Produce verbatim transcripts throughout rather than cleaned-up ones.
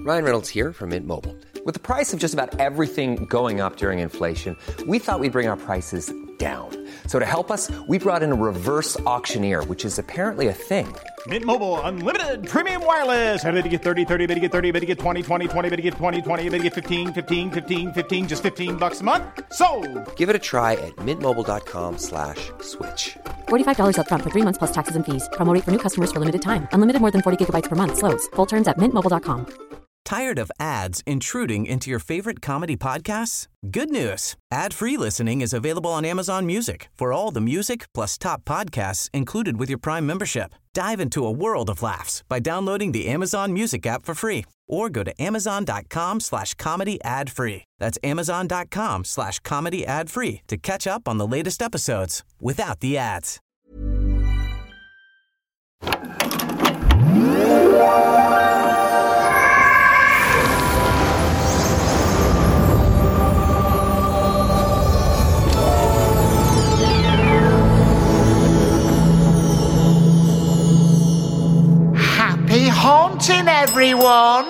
Ryan Reynolds here from Mint Mobile. With the price of just about everything going up during inflation, we thought we'd bring our prices down. So to help us, we brought in a reverse auctioneer, which is apparently a thing. Mint Mobile Unlimited Premium Wireless. How to get thirty, thirty, how to get thirty, how to get twenty, twenty, twenty, how to get twenty, twenty, how to get fifteen, fifteen, fifteen, fifteen, just fifteen bucks a month? Sold! Give it a try at mintmobile.com slash switch. forty-five dollars up front for three months plus taxes and fees. Promo rate for new customers for limited time. Unlimited more than forty gigabytes per month. Slows full terms at mint mobile dot com. Tired of ads intruding into your favorite comedy podcasts? Good news. Ad-free listening is available on Amazon Music for all the music plus top podcasts included with your Prime membership. Dive into a world of laughs by downloading the Amazon Music app for free or go to amazon.com slash comedy ad free. That's amazon.com slash comedy ad free to catch up on the latest episodes without the ads. Happy haunting, everyone!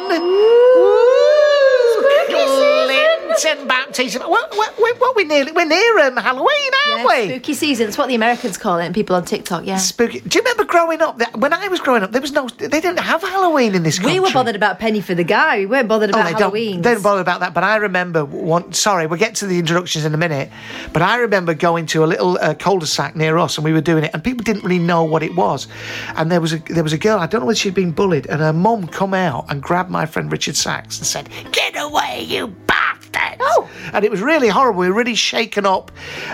Clinton baptism. Well, well, well, we're nearly we're near um, Halloween, aren't yeah, we? Spooky season. It's what the Americans call it, and people on TikTok. Yeah. Spooky. Do you remember growing up? When I was growing up, there was no. They didn't have Halloween in this country. We were bothered about Penny for the Guy. We weren't bothered about oh, they Halloween. Don't, they don't bother about that. But I remember one. Sorry, we'll get to the introductions in a minute. But I remember going to a little uh, cul-de-sac near us, and we were doing it, and people didn't really know what it was. And there was a there was a girl. I don't know whether she'd been bullied, and her mum come out and grabbed my friend Richard Sachs and said, "Get away, you bastards!" Oh. And it was really horrible. We were really shaken up.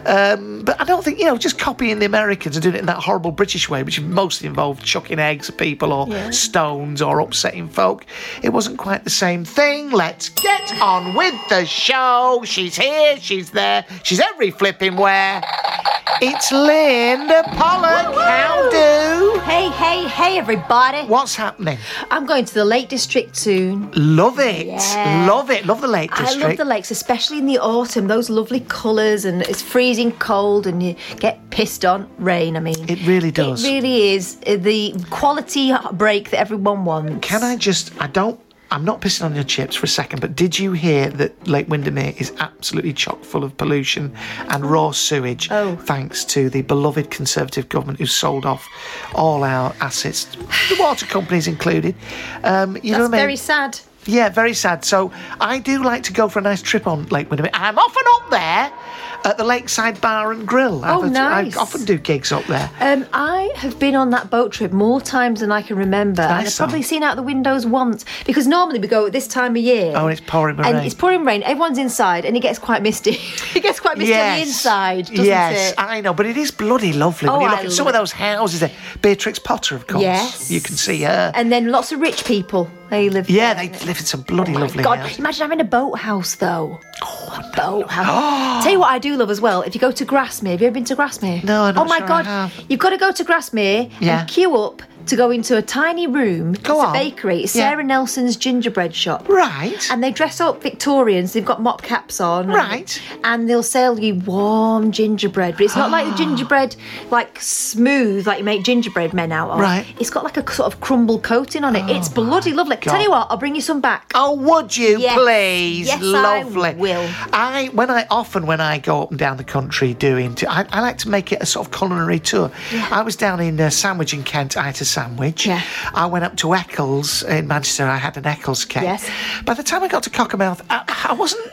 Um, but I don't think, you know, just copying the Americans and doing it in that horrible British way, which mostly involved chucking eggs at people or yeah. stones or upsetting folk. It wasn't quite the same thing. Let's get on with the show. She's here, she's there, she's every flipping where. It's Linda Pollock. How do? Hey, hey, hey, everybody. What's happening? I'm going to the Lake District soon. Love it. Yeah. Love it. Love the Lake District. I love the lakes, especially in the autumn. Those lovely colours, and it's freezing cold, and you get pissed on. Rain, I mean. It really does. It really is the quality break that everyone wants. Can I just... I don't... I'm not pissing on your chips for a second, but did you hear that Lake Windermere is absolutely chock full of pollution and raw sewage, oh. thanks to the beloved Conservative government who sold off all our assets, the water companies included? Um, you That's know what I mean? very sad. Yeah, very sad. So I do like to go for a nice trip on Lake Windermere. I'm often up there at the Lakeside Bar and Grill. Oh, I, nice. I often do gigs up there. Um, I have been on that boat trip more times than I can remember. Nice, and I've probably though. seen out the windows once. Because normally we go at this time of year. Oh, and it's pouring rain. And it's pouring rain. Everyone's inside and it gets quite misty. It gets quite misty yes. on the inside, doesn't yes, it? I know. But it is bloody lovely. Oh, when you look I at some of love those houses there. Beatrix Potter, of course. Yes. You can see her. And then lots of rich people. They live Yeah, there. they live in some bloody Oh my lovely God. houses. Imagine having a boathouse, though. Oh, a boathouse. Tell you what I do love as well. If you go to Grasmere, have you ever been to Grasmere? No, I'm not Oh my sure I God. have. You've got to go to Grasmere Yeah. and queue up to go into a tiny room. Go it's on. a bakery. It's Yeah. Sarah Nelson's gingerbread shop. Right. And they dress up Victorians. They've got mop caps on. and- Right. And they'll sell you warm gingerbread. But it's not like the gingerbread, like smooth, like you make gingerbread men out of. Right. It's got like a sort of crumble coating on it. It's bloody lovely. God. Tell you what, I'll bring you some back. Oh, would you Yes. please? Yes, I Lovely. will. I when I often when I go up and down the country doing, t- I, I like to make it a sort of culinary tour. I was down in uh, Sandwich in Kent. I had a sandwich. Yeah. I went up to Eccles in Manchester. I had an Eccles cake. Yes. By the time I got to Cockermouth, I, I wasn't.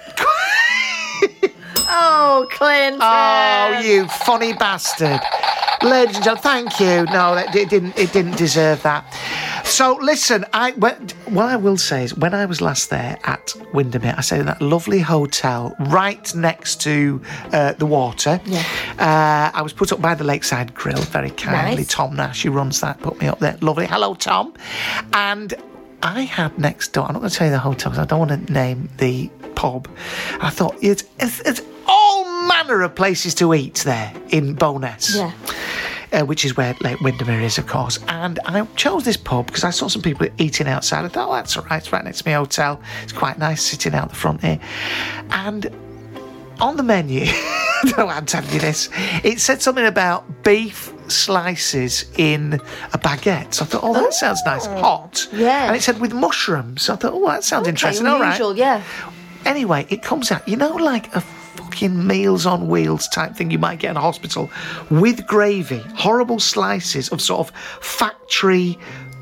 Oh, Clinton. Oh, you funny bastard. Ladies and gentlemen, thank you. No, that, it didn't. It didn't deserve that. So listen, I what I will say is when I was last there at Windermere, I stayed in that lovely hotel right next to uh, the water. Yeah. Uh, I was put up by the Lakeside Grill very kindly. Nice. Tom Nash, who runs that, put me up there. Lovely. Hello, Tom. And I had next door. I'm not going to tell you the hotel because I don't want to name the pub. I thought it's it's, it's all manner of places to eat there in Bowness. Yeah. Uh, which is where Lake Windermere is, of course. And I chose this pub because I saw some people eating outside. I thought, oh, that's all right. It's right next to my hotel. It's quite nice sitting out the front here. And on the menu, I don't know why I'm telling you this, it said something about beef slices in a baguette. So I thought, oh, that sounds nice. Hot. Yeah. And it said with mushrooms. So I thought, oh, that sounds Okay, interesting. All right. unusual, yeah. Anyway, it comes out, you know, like a fucking Meals on Wheels type thing you might get in a hospital with gravy, horrible slices of sort of factory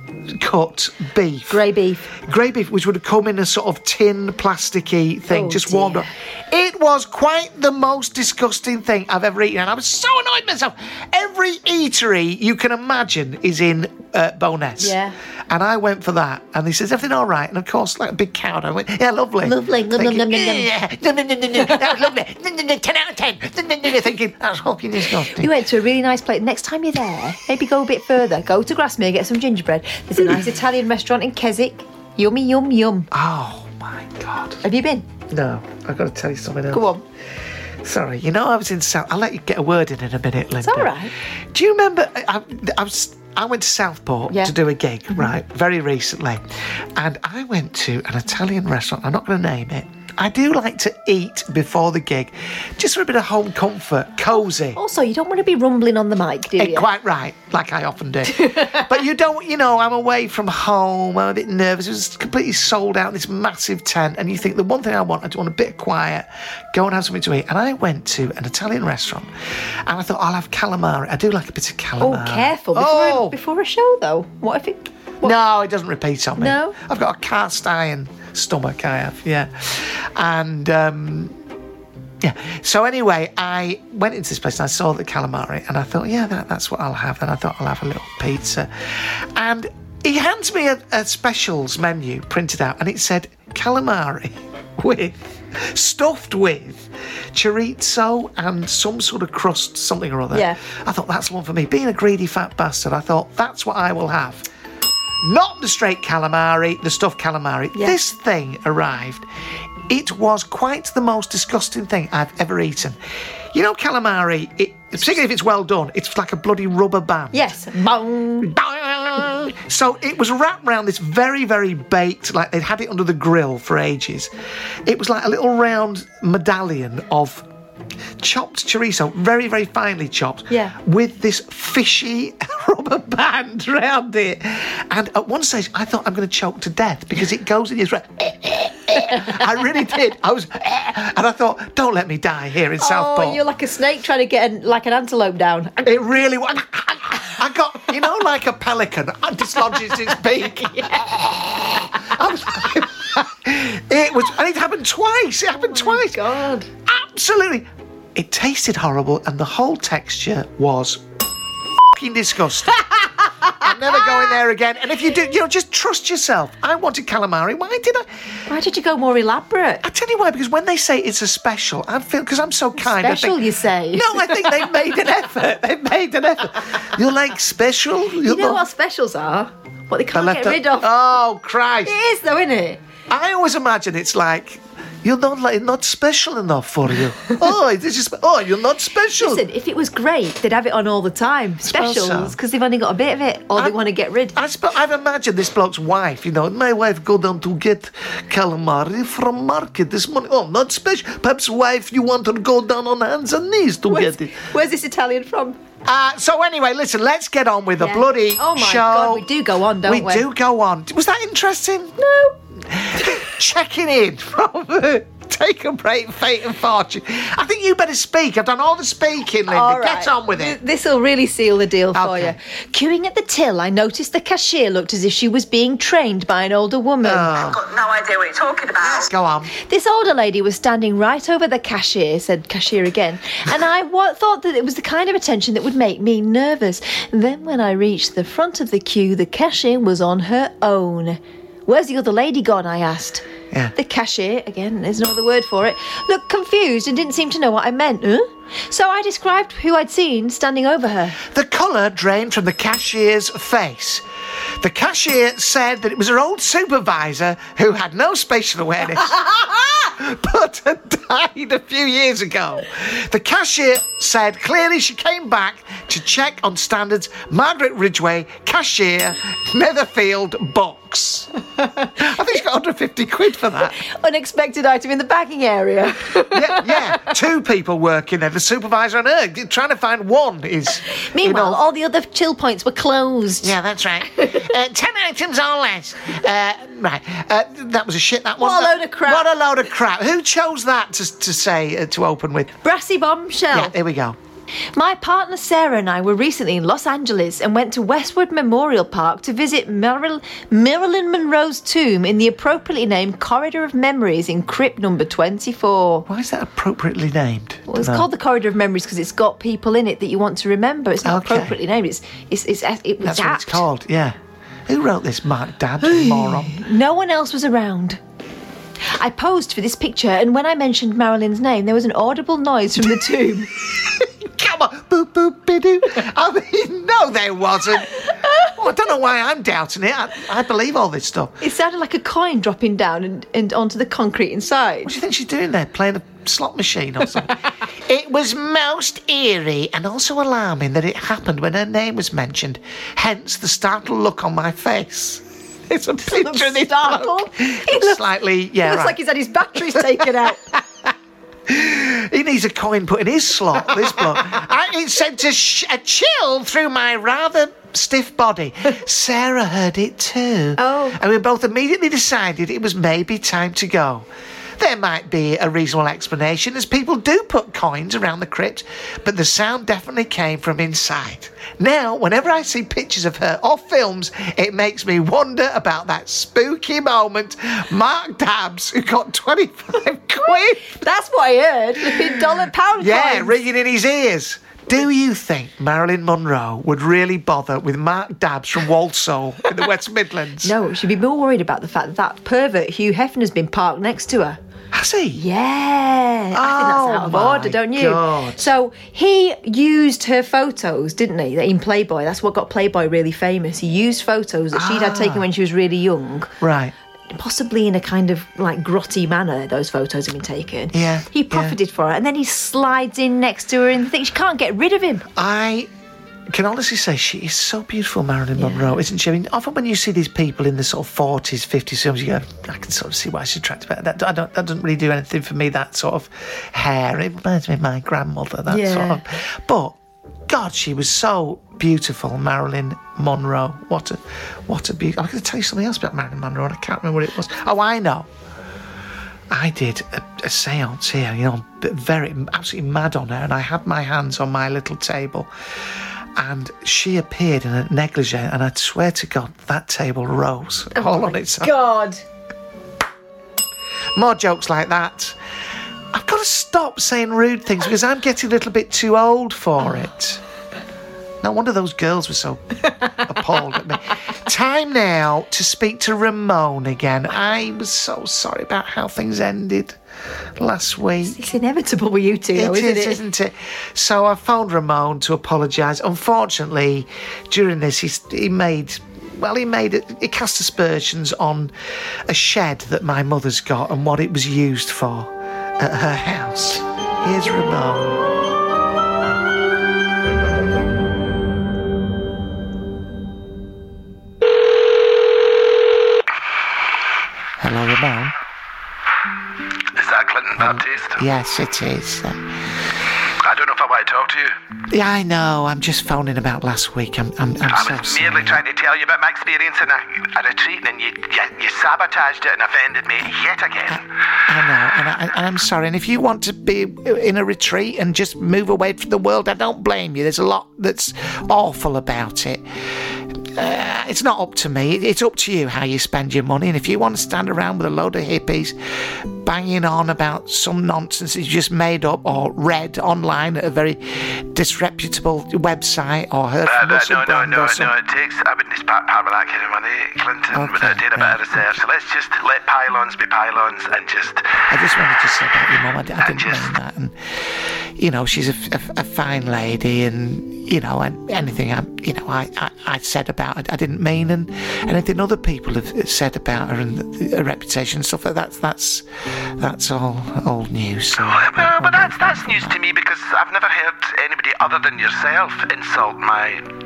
cut beef. Grey beef. Grey beef, which would have come in a sort of tin, plasticky thing, Oh, just warmed dear. up. It was quite the most disgusting thing I've ever eaten, and I was so annoyed with myself. Every eatery you can imagine is in uh, Bowness. Yeah. And I went for that, and he says, everything all right? And of course, like a big cow, I went, yeah, lovely. Lovely. Nom, nom, Thinking, nom, nom, nom. yeah, nom, nom, nom, nom, nom, that was lovely. Nom, nom, nom, ten out of ten. Nom, nom, nom, thinking, that's fucking disgusting. We went to a really nice place. Next time you're there, maybe go a bit further. Go to Grasmere, get some gingerbread. There's a nice Italian restaurant in Keswick. Yummy, yum, yum. Oh, my God. Have you been? No, I've got to tell you something else. Go on. Sorry, you know I was in South... I'll let you get a word in in a minute, Linda. It's all right. Do you remember... I, I, was, I went to Southport Yeah. to do a gig, right, very recently. And I went to an Italian restaurant. I'm not going to name it. I do like to eat before the gig, just for a bit of home comfort, cosy. Also, you don't want to be rumbling on the mic, do Eh, you? Quite right, like I often do. But you don't, you know, I'm away from home, I'm a bit nervous. It was completely sold out in this massive tent. And you think, the one thing I want, I just want a bit of quiet, go and have something to eat. And I went to an Italian restaurant and I thought, I'll have calamari. I do like a bit of Oh, calamari. careful. Before, Oh. a, before a show, though. What if it... What? No, it doesn't repeat on me. No? I've got a cast iron stomach, I have, yeah. And, um, yeah. So anyway, I went into this place and I saw the calamari and I thought, yeah, that, that's what I'll have. Then I thought I'll have a little pizza. And he hands me a, a specials menu printed out and it said calamari with, stuffed with chorizo and some sort of crust, something or other. Yeah. I thought, that's the one for me. Being a greedy fat bastard, I thought, that's what I will have. Not the straight calamari, the stuffed calamari. Yeah. This thing arrived. It was quite the most disgusting thing I've ever eaten. You know, calamari, it, particularly if it's well done, it's like a bloody rubber band. Yes. Bong. Bang! So it was wrapped around this very, very baked, like they'd had it under the grill for ages. It was like a little round medallion of chopped chorizo, very, very finely chopped, Yeah. with this fishy rubber band round it. And at one stage, I thought I'm going to choke to death because it goes in your throat. I really did. I was, and I thought, don't let me die here in Southport. Oh, you're like a snake trying to get an, like an antelope down. It really was. I got, you know, like a pelican dislodges its beak. I was, it was, and it happened twice. It happened twice. God. Absolutely. It tasted horrible, and the whole texture was fucking disgusting. I'm never going there again. And if you do, you know, just trust yourself. I wanted calamari. Why did I? Why did you go more elaborate? I tell you why. Because when they say it's a special, I feel because I'm so kind. I Special, think, you say? No, I think they've made an effort. They've made an effort. You're like special. You're You know not- what specials are? What they I can't left get it- rid of. Oh Christ! It is, though, isn't it? I always imagine it's like you're not like not special enough for you. Oh, this is. Oh, you're not special. Listen, if it was great, they'd have it on all the time. suppose so. Specials, because they've only got a bit of it, or I- they want to get rid. I sp- I've imagined this bloke's wife, you know, my wife go down to get calamari from market this morning. Oh, not special. Perhaps, wife, you want to go down on hands and knees to Where's, get it. where's this Italian from? Uh, so anyway, listen, let's get on with the Yeah. bloody Oh my show. God, we do go on, don't we? We do go on. Was that interesting? No. Checking in from Take a Break, Fate and Fortune. I think you better speak. I've done all the speaking, Linda. All Get right. on with it. This will really seal the deal for Okay. you. Queuing at the till, I noticed the cashier looked as if she was being trained by an older woman. Oh, got no idea what you're talking about. go on. This older lady was standing right over the cashier, said cashier again, and I wa- thought that it was the kind of attention that would make me nervous. Then when I reached the front of the queue, the cashier was on her own. Where's the other lady gone, I asked. Yeah. The cashier, again, there's no other word for it, looked confused and didn't seem to know what I meant. Huh? So I described who I'd seen standing over her. The colour drained from the cashier's face. The cashier said that it was her old supervisor who had no spatial awareness but had died a few years ago. The cashier said clearly she came back to check on standards Margaret Ridgway, cashier, Netherfield Books. books. I think she got one hundred fifty quid for that. Unexpected item in the bagging area. yeah, yeah. Two people working there, the supervisor and her. Trying to find one is... Meanwhile, you know, all the other chill points were closed. Yeah, that's right. uh, ten items or less. Uh, right. Uh, that was a shit, that one. What a load of crap. What a load of crap. Who chose that to, to say, uh, to open with? Brassy bombshell. Yeah, here we go. My partner Sarah and I were recently in Los Angeles and went to Westwood Memorial Park to visit Marilyn, Marilyn Monroe's tomb in the appropriately named Corridor of Memories in crypt number twenty-four. Why is that appropriately named? Well, it's No. called the Corridor of Memories because it's got people in it that you want to remember. It's not Okay. appropriately named. It's it's it's it was That's what apt. it's called, yeah. Who wrote this, Mark Dabbs, moron? No one else was around. I posed for this picture, and when I mentioned Marilyn's name, there was an audible noise from the tomb. Come on, boop, boop, bidoo. I mean, no, there wasn't. Well, I don't know why I'm doubting it. I, I believe all this stuff. It sounded like a coin dropping down and, and onto the concrete inside. What do you think she's doing there? Playing a slot machine or something? It was most eerie and also alarming that it happened when her name was mentioned, hence the startled look on my face. It's a picture of this startled. bloke. He looks, Slightly, yeah, he looks right. like he's had his batteries taken out. He needs a coin put in his slot, this bloke. I, it sent a, sh- a chill through my rather stiff body. Sarah heard it too. Oh. And we both immediately decided it was maybe time to go. There might be a reasonable explanation, as people do put coins around the crypt, but the sound definitely came from inside. Now, whenever I see pictures of her or films, it makes me wonder about that spooky moment. Mark Dabbs, who got twenty-five quid. That's what I heard. Flipping dollar pound Yeah, coins. ringing in his ears. Do you think Marilyn Monroe would really bother with Mark Dabbs from Walsall in the West Midlands? No, she'd be more worried about the fact that that pervert Hugh Hefner's been parked next to her. Has he? Yeah, I think that's Oh, out of my order, don't you? God. So he used her photos, didn't he, in Playboy? That's what got Playboy really famous. He used photos that she'd had Ah. taken when she was really young. Right. Possibly in a kind of like grotty manner, those photos have been taken. Yeah, He yeah. profited for her, and then he slides in next to her and thinks she can't get rid of him. I can honestly say she is so beautiful, Marilyn Monroe, isn't she? I mean, often when you see these people in the sort of forties, fifties, films, you go, I can sort of see why she's attractive. But that, I don't, that doesn't really do anything for me, that sort of hair. It reminds me of my grandmother, that Yeah. sort of. But, God, she was so beautiful, Marilyn Monroe. What a, what a beauty. I'm going to tell you something else about Marilyn Monroe, and I can't remember what it was. Oh, I know. I did a, a seance here, you know, very, absolutely mad on her, and I had my hands on my little table, and she appeared in a negligee, and I'd swear to God, that table rose all on its own. God. More jokes like that. I've got to stop saying rude things because I'm getting a little bit too old for it. No wonder those girls were so appalled at me. Time now to speak to Ramon again. I was so sorry about how things ended last week. It's inevitable with you two, though, It isn't is, it? isn't it? So I phoned Ramon to apologise. Unfortunately, during this, he, he made... Well, he made it. He cast aspersions on a shed that my mother's got and what it was used for at her house. Here's Ramon. Hello, Ramon. Is that Clinton Baptiste? Yes, it is. Uh, I don't know if I want to talk to you. yeah, I know. I'm just phoning about last week. I'm, I'm, I'm I so was sorry. merely trying to tell you about my experience in a, a retreat, and you, you you sabotaged it and offended me yet again. I know, and, I, and I'm sorry. And if you want to be in a retreat and just move away from the world, I don't blame you. There's a lot that's awful about it. Uh, it's not up to me. It's up to you how you spend your money. And if you want to stand around with a load of hippies banging on about some nonsense you just made up or read online at a very disreputable website or heard Uh, from uh, Russell no, no, Brand no, or something. no. It takes. I wouldn't spend part of that kind of money, Clinton, Okay, without doing a bit right. of research. So let's just let pylons be pylons and just. I just wanted to say about your mum. I, d- I I didn't just- mean that. And you know, she's a, f- a- a fine lady, and you know, and anything I, you know, I, I, I said about it, I didn't mean, and anything other people have said about her and her reputation and stuff like that. That's that's all old news. So, Well, but that's that's news to me because I've never heard anybody other than yourself insult my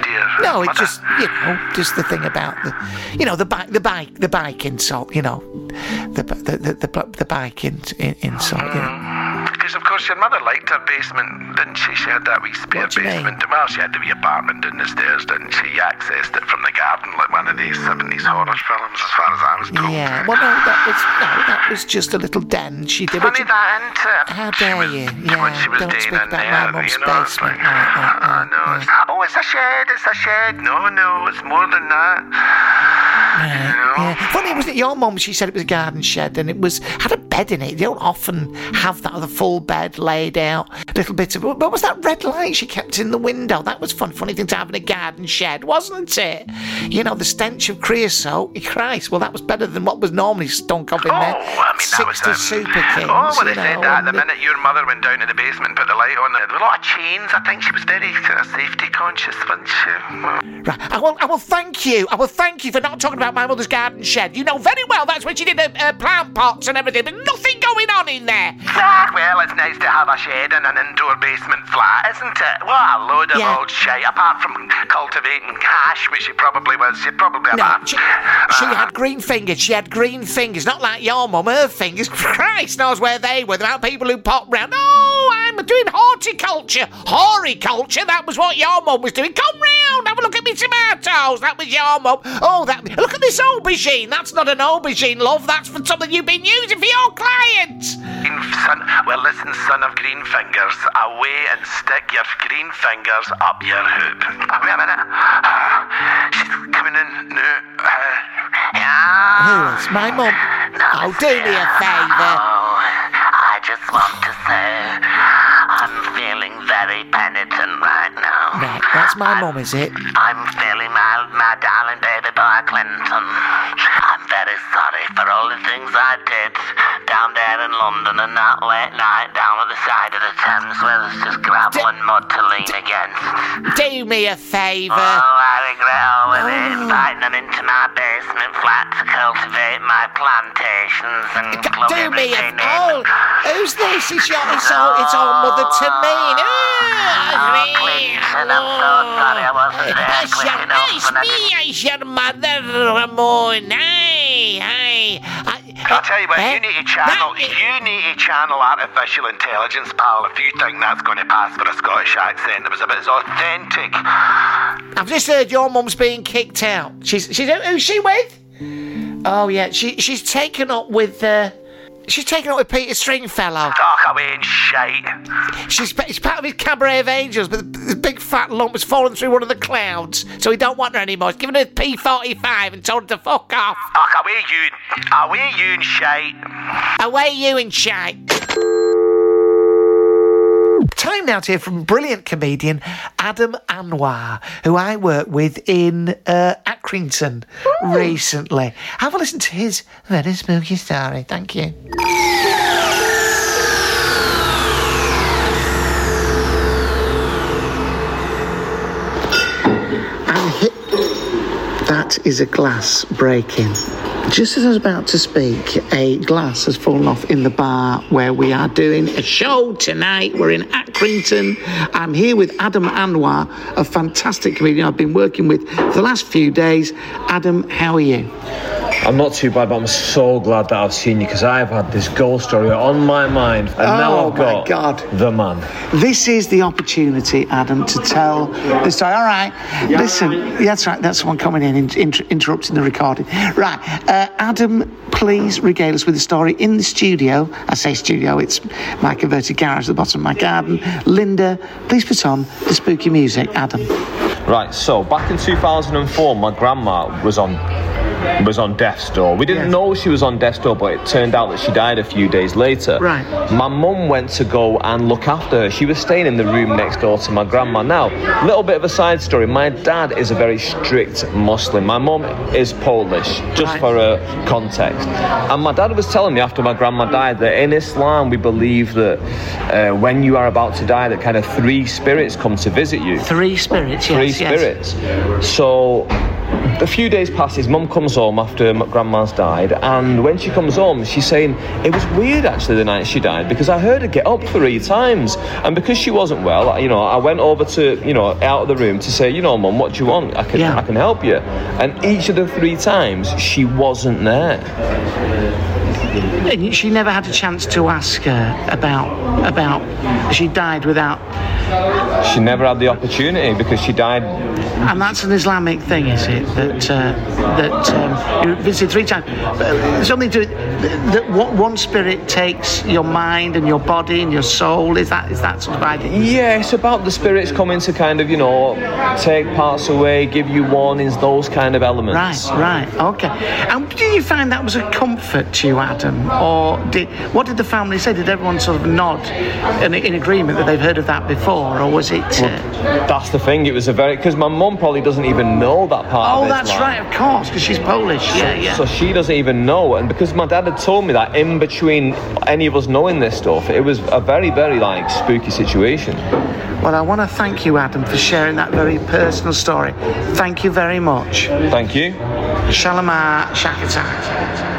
dear No, mother? it's just, you know, just the thing about the, you know, the bike, the bike, the bike insult, you know, the the the the, the bike in, in, insult, you know. Because, of course, your mother liked her basement, didn't she? She had that wee spare What do you mean? basement. Well, she had the wee apartment in the stairs, didn't she? You accessed it from the garden like one of these seventies horror films, as far as I was told. Yeah, well, no, that was no, that was just a little den she did. Funny Which, that, isn't it? how She dare was- you? When Yeah, she was don't doing speak in about there, my mum's you know, it's basement like, like that, I uh, know. uh, It's, oh, it's a shed, it's a shed. No, no, it's more than that. Right, You know? yeah. Funny, wasn't it your mum? She said it was a garden shed and it was had a bed in it. You don't often have that, the full bed laid out. A little bit of what was that red light she kept in the window? That was fun. Funny thing to have in a garden shed, wasn't it? You know, the stench of creosote. Christ, well, that was better than what was normally stunk up in Oh, there. I mean, that was Sixty um, Super Kings. Oh, when you I said know, that, the and minute your mother went down to the basement and put the light on, there were a lot of chains. I think she was very sort of safety conscious, wasn't she? Well, Right, I will, I will thank you. I will thank you for not talking about my mother's garden shed. You know very well that's where she did her uh, plant pots and everything, but nothing going on in there. well, it's nice to have a shed in an indoor basement flat, isn't it? What a load of Yeah. old shite, apart from cultivating hash, which she probably was. She probably No, about. she, she had green fingers. She had green fingers, not like your mum. Her fingers, Christ knows where they were. About people who pop round. Oh, I'm doing horticulture, horticulture. That was what your mum was doing. Come round, have a look at me tomatoes. That was your mum. Oh, that. Look at this aubergine. That's not an aubergine, love. That's for something you've been using for your clients. Green son, well, listen, son of green fingers, away and stick your green fingers up your hoop. Oh, wait a minute. She's coming in now. Uh, yeah. Who is my mum? Oh, do me a favour. Oh, I just want to say I'm feeling very penitent right now. Right, that's my mum, is it? I'm feeling my, my darling baby boy Clinton. I'm very sorry for all the things I did down there in London and that late night down at the side of the Thames where there's just gravel and mud to lean against. Do me a favour. Oh, I regret all of it, inviting them into my basement flat to cultivate my plantations and plug Do me a... everything in. Oh, who's this? It's your... It's all, it's all Mother to me. Oh, Clinton, I'm so sorry I wasn't there It's quick your, enough. it's and I me, didn't- it's your mother, Ramon. Hey, hey. I'll tell you what, Eh? you need to channel, That- you need to channel artificial intelligence, pal, if you think that's going to pass for a Scottish accent. It was a bit authentic. I've just heard your mum's being kicked out. She's, she's, who's she with? Oh, yeah, she, she's taken up with, uh, she's taken up with Peter Stringfellow. Talk away and shite. She's, she's part of his cabaret of angels, but the, the big fat lump has fallen through one of the clouds, so he don't want her anymore. He's given her a P forty-five and told her to fuck off. Talk away you, away you and shite. Away you and shite. Time now to hear from brilliant comedian Adam Anwar, who I worked with in uh, Accrington Ooh. recently. Have a listen to his very spooky story. Thank you. And hit. That is a glass breaking. Just as I was about to speak, a glass has fallen off in the bar where we are doing a show tonight. We're in Accrington. I'm here with Adam Anwar, a fantastic comedian I've been working with for the last few days. Adam, how are you? I'm not too bad, but I'm so glad that I've seen you because I've had this ghost story on my mind, and oh now I've got my God. the man. This is the opportunity, Adam, to tell the story. All right, listen, yeah, that's right, that's someone coming in, in inter- interrupting the recording. Right, uh, Adam, please regale us with the story in the studio. I say studio, it's my converted garage at the bottom of my garden. Linda, please put on the spooky music, Adam. Right, so back in two thousand four, my grandma was on was on death's door. We didn't yes. know she was on death's door, but it turned out that she died a few days later. Right. My mum went to go and look after her. She was staying in the room next door to my grandma. Now, a little bit of a side story. My dad is a very strict Muslim. My mum is Polish, just right. for uh, context. And my dad was telling me after my grandma died that in Islam we believe that uh, when you are about to die, that kind of three spirits come to visit you. Three spirits, Three yes. spirits. Yes. So a few days passes, Mum comes home after my grandma's died, and when she comes home, she's saying, it was weird actually the night she died, because I heard her get up three times, and because she wasn't well, you know, I went over to, you know, out of the room to say, you know, Mum, what do you want? I can, yeah. I can help you. And each of the three times, she wasn't there. And she never had a chance to ask her about, about, she died without... She never had the opportunity because she died. And that's an Islamic thing, is it? That uh, that um, you visited three times. But something to that one spirit takes your mind and your body and your soul. Is that is that sort of idea? Yeah, it's about the spirits coming to kind of, you know, take parts away, give you warnings, those kind of elements. Right, right, okay. And did you find that was a comfort to you, Adam, or did what did the family say? Did everyone sort of nod in, in agreement that they've heard of that before? Or was it... Uh... Well, that's the thing, it was a very... Because my mum probably doesn't even know that part oh, of it. Oh, that's right, of course, because she's Polish, yeah, yeah. So she doesn't even know, and because my dad had told me that in between any of us knowing this stuff, it was a very, very, like, spooky situation. Well, I want to thank you, Adam, for sharing that very personal story. Thank you very much. Thank you. Shalom Shakatai.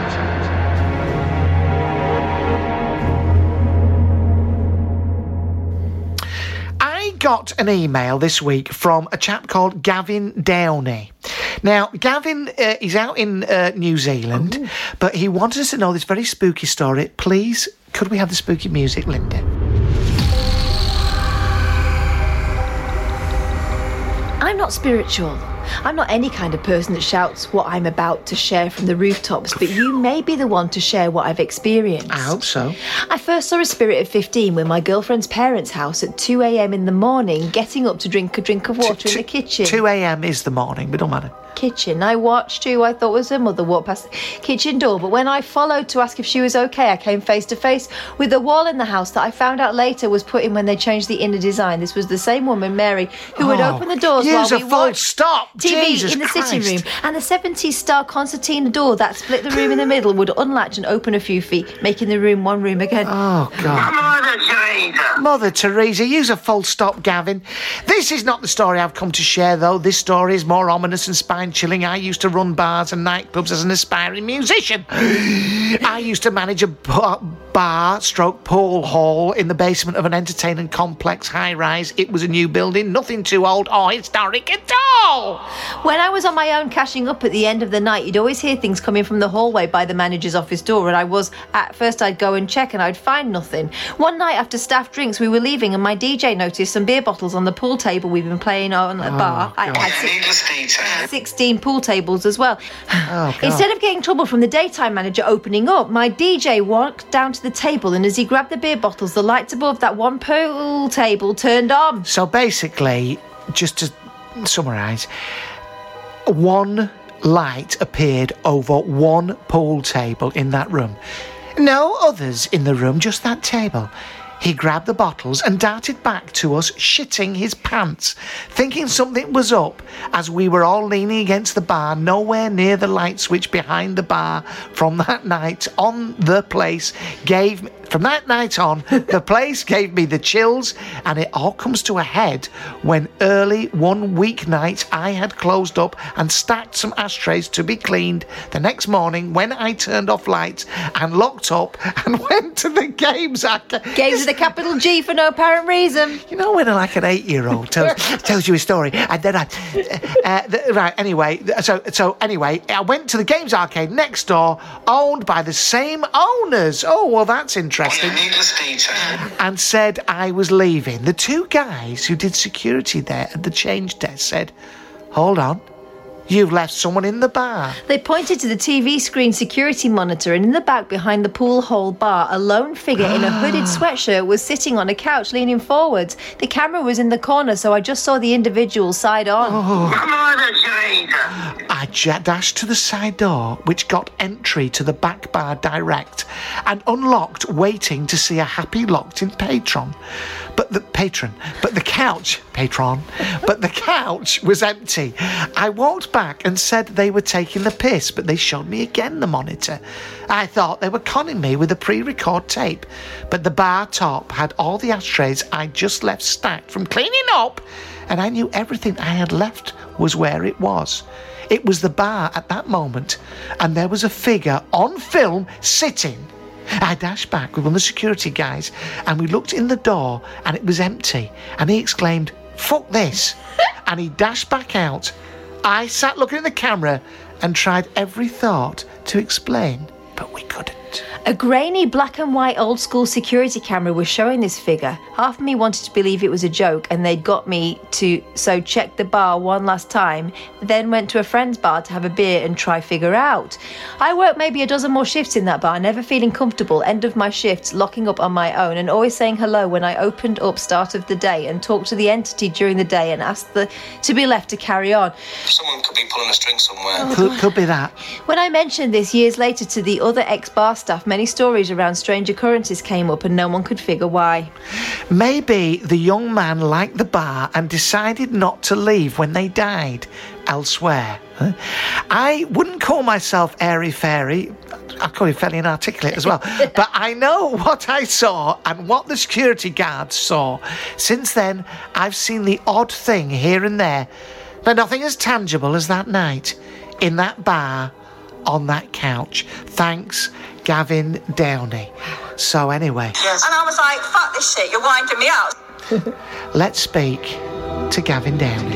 Got an email this week from a chap called Gavin Downey. Now, Gavin uh, is out in uh, New Zealand, oh. but he wanted us to know this very spooky story. Please, could we have the spooky music, Linda? I'm not spiritual. I'm not any kind of person that shouts what I'm about to share from the rooftops, but you may be the one to share what I've experienced. I hope so. I first saw a spirit at fifteen when my girlfriend's parents' house at two a.m. in the morning, getting up to drink a drink of water t- t- in the kitchen. two a.m. is the morning, but don't matter. Kitchen. I watched who I thought was her mother walk past the kitchen door, but when I followed to ask if she was okay, I came face to face with a wall in the house that I found out later was put in when they changed the inner design. This was the same woman, Mary, who would oh, open the doors while we a full watched stop. T V Jesus in the Christ. sitting room, and the seventies style concertina door that split the room in the middle would unlatch and open a few feet, making the room one room again. Oh, God. Mother Teresa. Mother Teresa, use a full stop, Gavin. This is not the story I've come to share, though. This story is more ominous and spine-chilling. I used to run bars and nightclubs as an aspiring musician. I used to manage a bar, bar stroke pool hall in the basement of an entertainment complex high-rise. It was a new building, nothing too old or historic at all. When I was on my own cashing up at the end of the night, you'd always hear things coming from the hallway by the manager's office door, and I was, at first I'd go and check and I'd find nothing. One night after staff drinks, we were leaving and my D J noticed some beer bottles on the pool table we've been playing on a oh, bar. I had six, sixteen pool tables as well. Oh, Instead of getting trouble from the daytime manager opening up, my D J walked down to the table, and as he grabbed the beer bottles, the lights above that one pool table turned on. So basically, just to summarise, one light appeared over one pool table in that room. No others in the room, just that table. He grabbed the bottles and darted back to us, shitting his pants, thinking something was up as we were all leaning against the bar, nowhere near the light switch behind the bar. From that night on, the place gave me... From that night on, the place gave me the chills, and it all comes to a head when early one weeknight I had closed up and stacked some ashtrays to be cleaned. The next morning, when I turned off lights and locked up and went to the games arcade... Games with a capital G for no apparent reason. You know when like an eight-year-old tells, tells you a story, and then I... Uh, the, right, anyway, so, so anyway, I went to the games arcade next door, owned by the same owners. Oh, well, that's interesting. And said I was leaving. The two guys who did security there at the change desk said, "Hold on, you've left someone in the bar." They pointed to the T V screen security monitor, and in the back behind the pool hall bar, a lone figure in a hooded sweatshirt was sitting on a couch leaning forwards. The camera was in the corner, so I just saw the individual side on. Oh. I j- dashed to the side door, which got entry to the back bar direct, and unlocked, waiting to see a happy locked-in patron. But the patron, but the couch, patron, but the couch was empty. I walked back and said they were taking the piss, but they showed me again the monitor. I thought they were conning me with a pre-record tape, but the bar top had all the ashtrays I'd just left stacked from cleaning up, and I knew everything I had left was where it was. It was the bar at that moment, and there was a figure on film sitting. I dashed back with one of the security guys, and we looked in the door, and it was empty. And he exclaimed, "Fuck this!" And he dashed back out. I sat looking at the camera and tried every thought to explain, but we couldn't. A grainy black and white old school security camera was showing this figure. Half of me wanted to believe it was a joke and they'd got me to so check the bar one last time, then went to a friend's bar to have a beer and try figure out. I worked maybe a dozen more shifts in that bar, never feeling comfortable, end of my shifts, locking up on my own and always saying hello when I opened up start of the day and talked to the entity during the day and asked the, to be left to carry on. Someone could be pulling a string somewhere. Oh, could, could be that. When I mentioned this years later to the other ex-bar staff, many stories around strange occurrences came up and no one could figure why. Maybe the young man liked the bar and decided not to leave when they died elsewhere. Huh? I wouldn't call myself airy-fairy. I call you fairly inarticulate as well. But I know what I saw and what the security guards saw. Since then, I've seen the odd thing here and there, but nothing as tangible as that night in that bar on that couch. Thanks, Gavin Downey. So anyway. Yes. And I was like, fuck this shit, you're winding me up. Let's speak to Gavin Downey.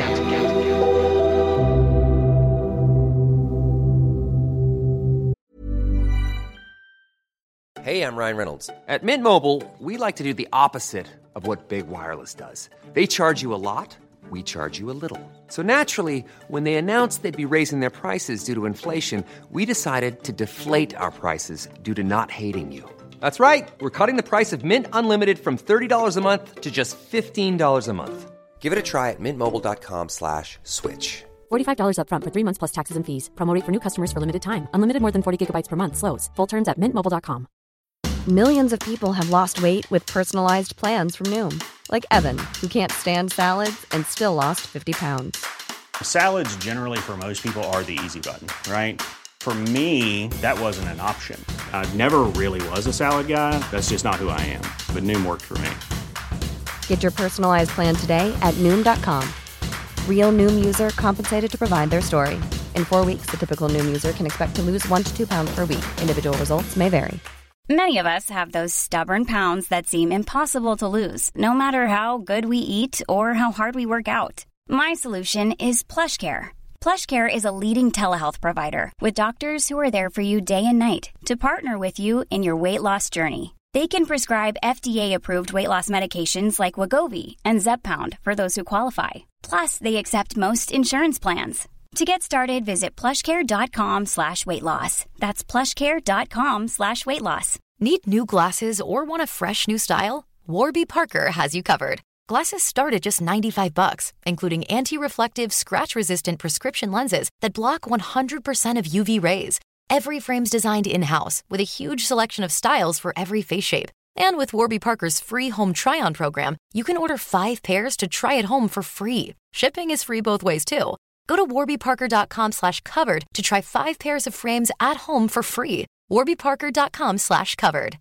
Hey, I'm Ryan Reynolds. At Mint Mobile, we like to do the opposite of what Big Wireless does. They charge you a lot, we charge you a little. So naturally, when they announced they'd be raising their prices due to inflation, we decided to deflate our prices due to not hating you. That's right. We're cutting the price of Mint Unlimited from thirty dollars a month to just fifteen dollars a month. Give it a try at mintmobile.com slash switch. forty-five dollars up front for three months plus taxes and fees. Promo rate for new customers for limited time. Unlimited more than forty gigabytes per month slows. Full terms at mint mobile dot com. Millions of people have lost weight with personalized plans from Noom. Like Evan, who can't stand salads and still lost fifty pounds. Salads generally for most people are the easy button, right? For me, that wasn't an option. I never really was a salad guy. That's just not who I am. But Noom worked for me. Get your personalized plan today at Noom dot com. Real Noom user compensated to provide their story. In four weeks, the typical Noom user can expect to lose one to two pounds per week. Individual results may vary. Many of us have those stubborn pounds that seem impossible to lose, no matter how good we eat or how hard we work out. My solution is PlushCare. PlushCare is a leading telehealth provider with doctors who are there for you day and night to partner with you in your weight loss journey. They can prescribe F D A-approved weight loss medications like Wegovy and Zepbound for those who qualify. Plus, they accept most insurance plans. To get started, visit plushcare.com slash weight loss. That's plushcare.com slash weight loss. Need new glasses or want a fresh new style? Warby Parker has you covered. Glasses start at just ninety-five bucks, including anti-reflective, scratch-resistant prescription lenses that block one hundred percent of U V rays. Every frame's designed in-house with a huge selection of styles for every face shape. And with Warby Parker's free home try-on program, you can order five pairs to try at home for free. Shipping is free both ways, too. Go to warbyparker.com slash covered to try five pairs of frames at home for free. warbyparker.com slash covered.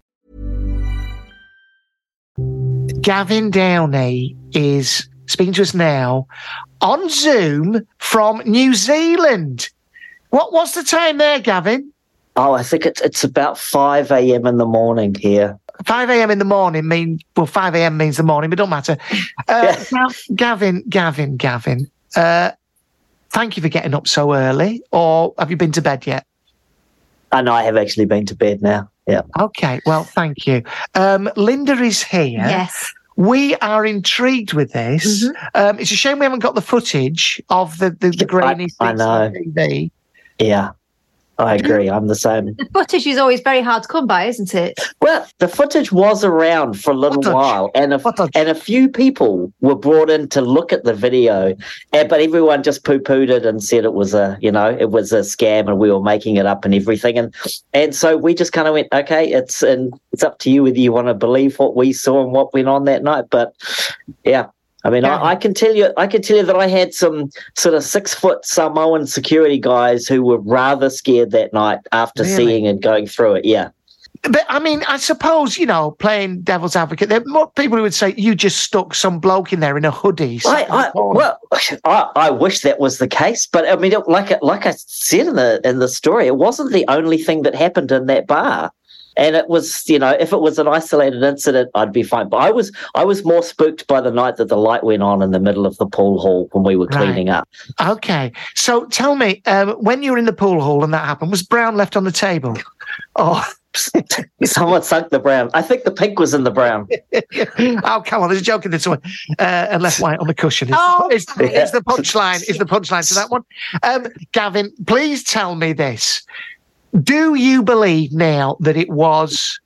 Gavin Downey is speaking to us now on Zoom from New Zealand. What What's the time there, Gavin? Oh, I think it's it's about five a.m. in the morning here. five a.m. in the morning mean well, five a.m. means the morning, but it don't matter. Uh, yeah. Gavin, Gavin, Gavin. Uh, Thank you for getting up so early, or have you been to bed yet? I know I have actually been to bed now, yeah. Okay, well, thank you. Um, Linda is here. Yes. We are intrigued with this. Mm-hmm. Um, it's a shame we haven't got the footage of the, the, the grainy I, I know. on T V. Yeah, I agree. I'm the same. The footage is always very hard to come by, isn't it? Well, the footage was around for a little footage. while, and a, and a few people were brought in to look at the video, and, but everyone just poo-pooed it and said it was a, you know, it was a scam and we were making it up and everything, and and so we just kind of went, okay, it's and it's up to you whether you want to believe what we saw and what went on that night, but yeah. I mean, yeah. I, I can tell you, I can tell you that I had some sort of six-foot Samoan security guys who were rather scared that night after really? seeing and going through it. Yeah. But I mean, I suppose, you know, playing devil's advocate, there are more people who would say you just stuck some bloke in there in a hoodie. I, I, well, I, I wish that was the case, but I mean, it, like like I said in the in the story, it wasn't the only thing that happened in that bar. And it was, you know, if it was an isolated incident, I'd be fine. But I was I was more spooked by the night that the light went on in the middle of the pool hall when we were cleaning right. up. Okay. So tell me, um, when you were in the pool hall and that happened, was brown left on the table? Oh, someone sunk the brown. I think the pink was in the brown. Oh, come on. There's a joke in this one. Uh, and left white on the cushion. Is, Oh, is, is the punchline is the punchline to that one. Um, Gavin, please tell me this. Do you believe now that it was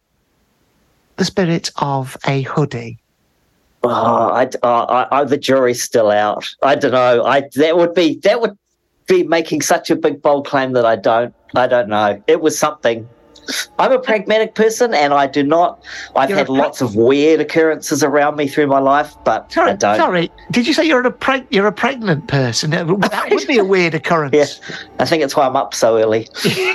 the spirit of a hoodie? Oh, I, uh, I, I, the jury's still out. I don't know. I that would be that would be making such a big bold claim that I don't. I don't know. It was something. I'm a pragmatic person, and I do not. I've You're had a lots of weird occurrences around me through my life, but Sorry, I don't. sorry. Did you say you're a preg- you're a pregnant person? That would be a weird occurrence. Yeah, I think it's why I'm up so early.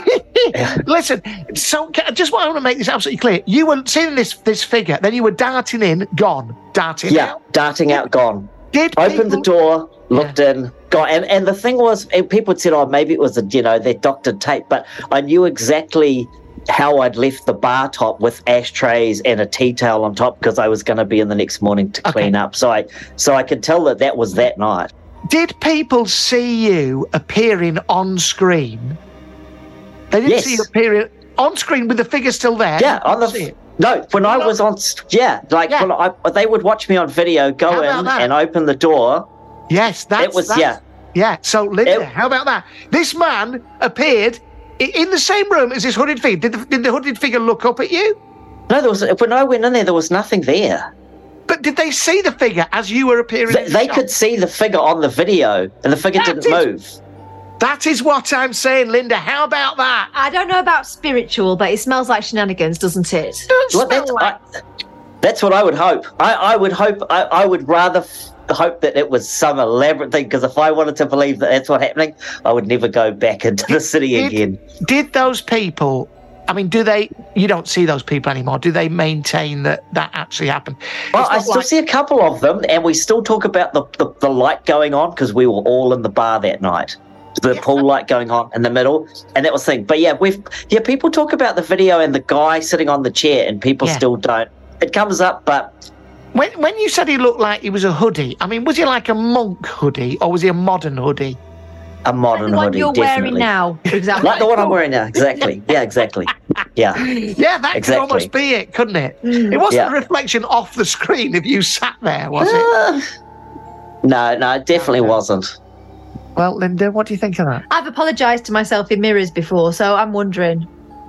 Listen, so I just want to make this absolutely clear. You were seeing this this figure, then you were darting in, gone, darting Yeah, out. darting out, gone. Did Opened the people- door, looked in, gone. And and the thing was, and people said, "Oh, maybe it was a you know that doctored tape," but I knew exactly how I'd left the bar top with ashtrays and a tea towel on top because I was going to be in the next morning to clean up. So I so I could tell that that was that night. Did people see you appearing on screen? They didn't Yes. see you appearing on screen with the figure still there. Yeah, on the See it? no. When I was on, yeah, like Yeah. when I, they would watch me on video, go How about in that? and open the door. Yes, that's It was- that's- yeah. yeah. So Linda, It- how about that? This man appeared i- in the same room as this hooded figure. Did the, did the hooded figure look up at you? No, there was when I went in there, there was nothing there. But did they see the figure as you were appearing? They, in the they shop? could see the figure on the video, and the figure That didn't is- move. That is what I'm saying, Linda. How about that? I don't know about spiritual, but it smells like shenanigans, doesn't it? Well, that's, I, that's what I would hope. I, I would hope. I, I would rather f- hope that it was some elaborate thing. Because if I wanted to believe that that's what's happening, I would never go back into the city Did- again. Did those people? I mean, do they? You don't see those people anymore. Do they maintain that that actually happened? Well, It's I not still like- see a couple of them, and we still talk about the, the, the light going on because we were all in the bar that night. The pool light going on in the middle, and that was the thing. But yeah, we've yeah, people talk about the video and the guy sitting on the chair, and people Yeah. still don't. It comes up, but When when you said he looked like he was a hoodie, I mean, was he like a monk hoodie or was he a modern hoodie? a modern the one hoodie, you're definitely. wearing now, for example. Like the one I'm wearing now, exactly. Yeah, exactly. Yeah. Yeah, that Exactly. could almost be it, couldn't it? Mm. It wasn't Yeah. a reflection off the screen if you sat there, was it? Uh, no, no, it definitely wasn't. Well, Linda, what do you think of that? I've apologised to myself in mirrors before, so I'm wondering.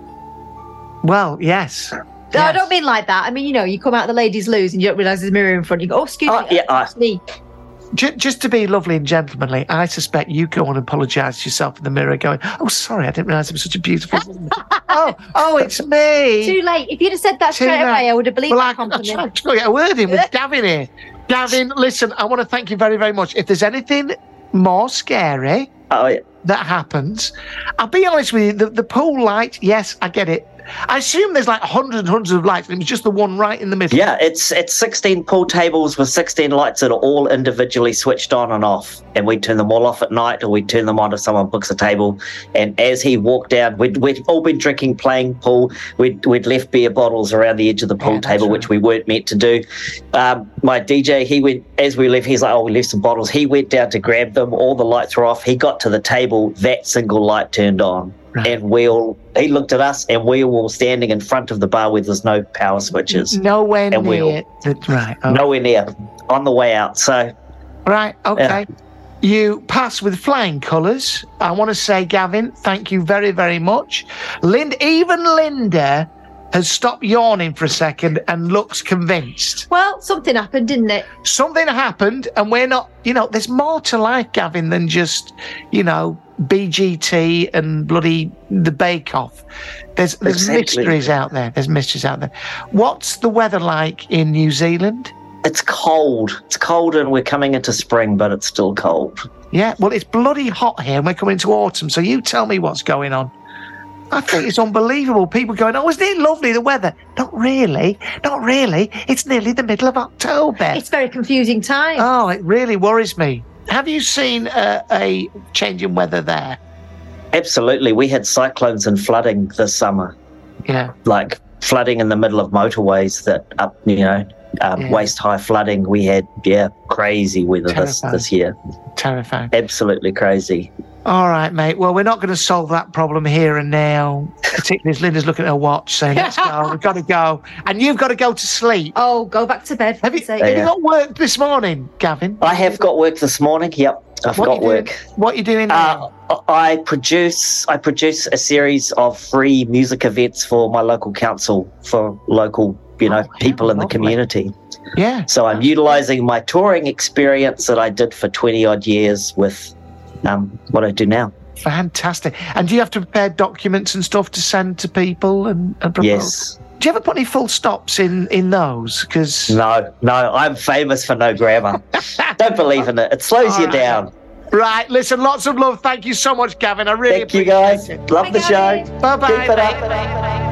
Well, yes. No, I Yes. don't mean like that. I mean, you know, you come out of the ladies' loos and you don't realise there's a mirror in front. You go, oh, excuse Oh, me, yeah, I- that's me. J- just to be lovely and gentlemanly, I suspect you go and apologise to yourself in the mirror going, oh, sorry, I didn't realise it was such a beautiful woman. oh, oh, it's me. Too late. If you'd have said that Too straight late. away, I would have believed Well, that I, I'm compliment. trying to get a word in with Gavin here. Gavin, listen, I want to thank you very, very much. If there's anything more scary Oh, yeah. that happens, I'll be honest with you, the, the pool light, yes, I get it. I assume there's like hundreds and hundreds of lights, and it was just the one right in the middle. Yeah, it's it's sixteen pool tables with sixteen lights that are all individually switched on and off. And we turn them all off at night, or we turn them on if someone books a table. And as he walked down, we'd, we'd all been drinking, playing pool. We'd, we'd left beer bottles around the edge of the pool Yeah, that's table, right. which we weren't meant to do. Um, my D J, he went, as we left, he's like, oh, we left some bottles. He went down to grab them. All the lights were off. He got to the table. That single light turned on. Right. And we all, he looked at us, and we were all standing in front of the bar where there's no power switches. Nowhere And we'll- near. The, right. Oh, Nowhere near. On the way out. So, Right, okay. You pass with flying colours. I want to say, Gavin, thank you very, very much. Lind, even Linda has stopped yawning for a second and looks convinced. Well, something happened, didn't it? Something happened, and we're not, you know, there's more to life, Gavin, than just, you know, B G T and bloody the Bake Off. There's, there's Exactly. mysteries out there. There's mysteries out there. What's the weather like in New Zealand? it's cold. It's cold and we're coming into spring, but it's still cold. Yeah, well, it's bloody hot here and we're coming into autumn, so you tell me what's going on. I think it's unbelievable. People going, oh, isn't it lovely, the weather? Not really. Not really. It's nearly the middle of October. It's very confusing time. Oh, it really worries me. Have you seen uh, a change in weather there? Absolutely. We had cyclones and flooding this summer. Yeah. Like flooding in the middle of motorways that up, you know, um, Yeah. waist-high flooding. We had, yeah, crazy weather this, Terrifying. this year. Terrifying. Absolutely crazy. All right, mate. Well, we're not going to solve that problem here and now. Particularly as Linda's looking at her watch saying, let's go, we've got to go. And you've got to go to sleep. Oh, go back to bed. Have you, Say- have you Yeah. got work this morning, Gavin? I have got work this morning. Yep, I've What got you doing- work. What are you doing now? Uh, I produce I produce a series of free music events for my local council for local, you know, Oh, people in the lovely. community. Yeah. So I'm utilising my touring experience that I did for twenty odd years with um, what I do now. Fantastic. And do you have to prepare documents and stuff to send to people and, and propose? Yes. Do you ever put any full stops in, in those? Because No, no, I'm famous for no grammar. Don't believe in it. It slows All you right. down. Right, listen, lots of love. Thank you so much, Gavin. I really Thank you, appreciate guys. it. Love the show. Bye-bye. Keep it mate. up.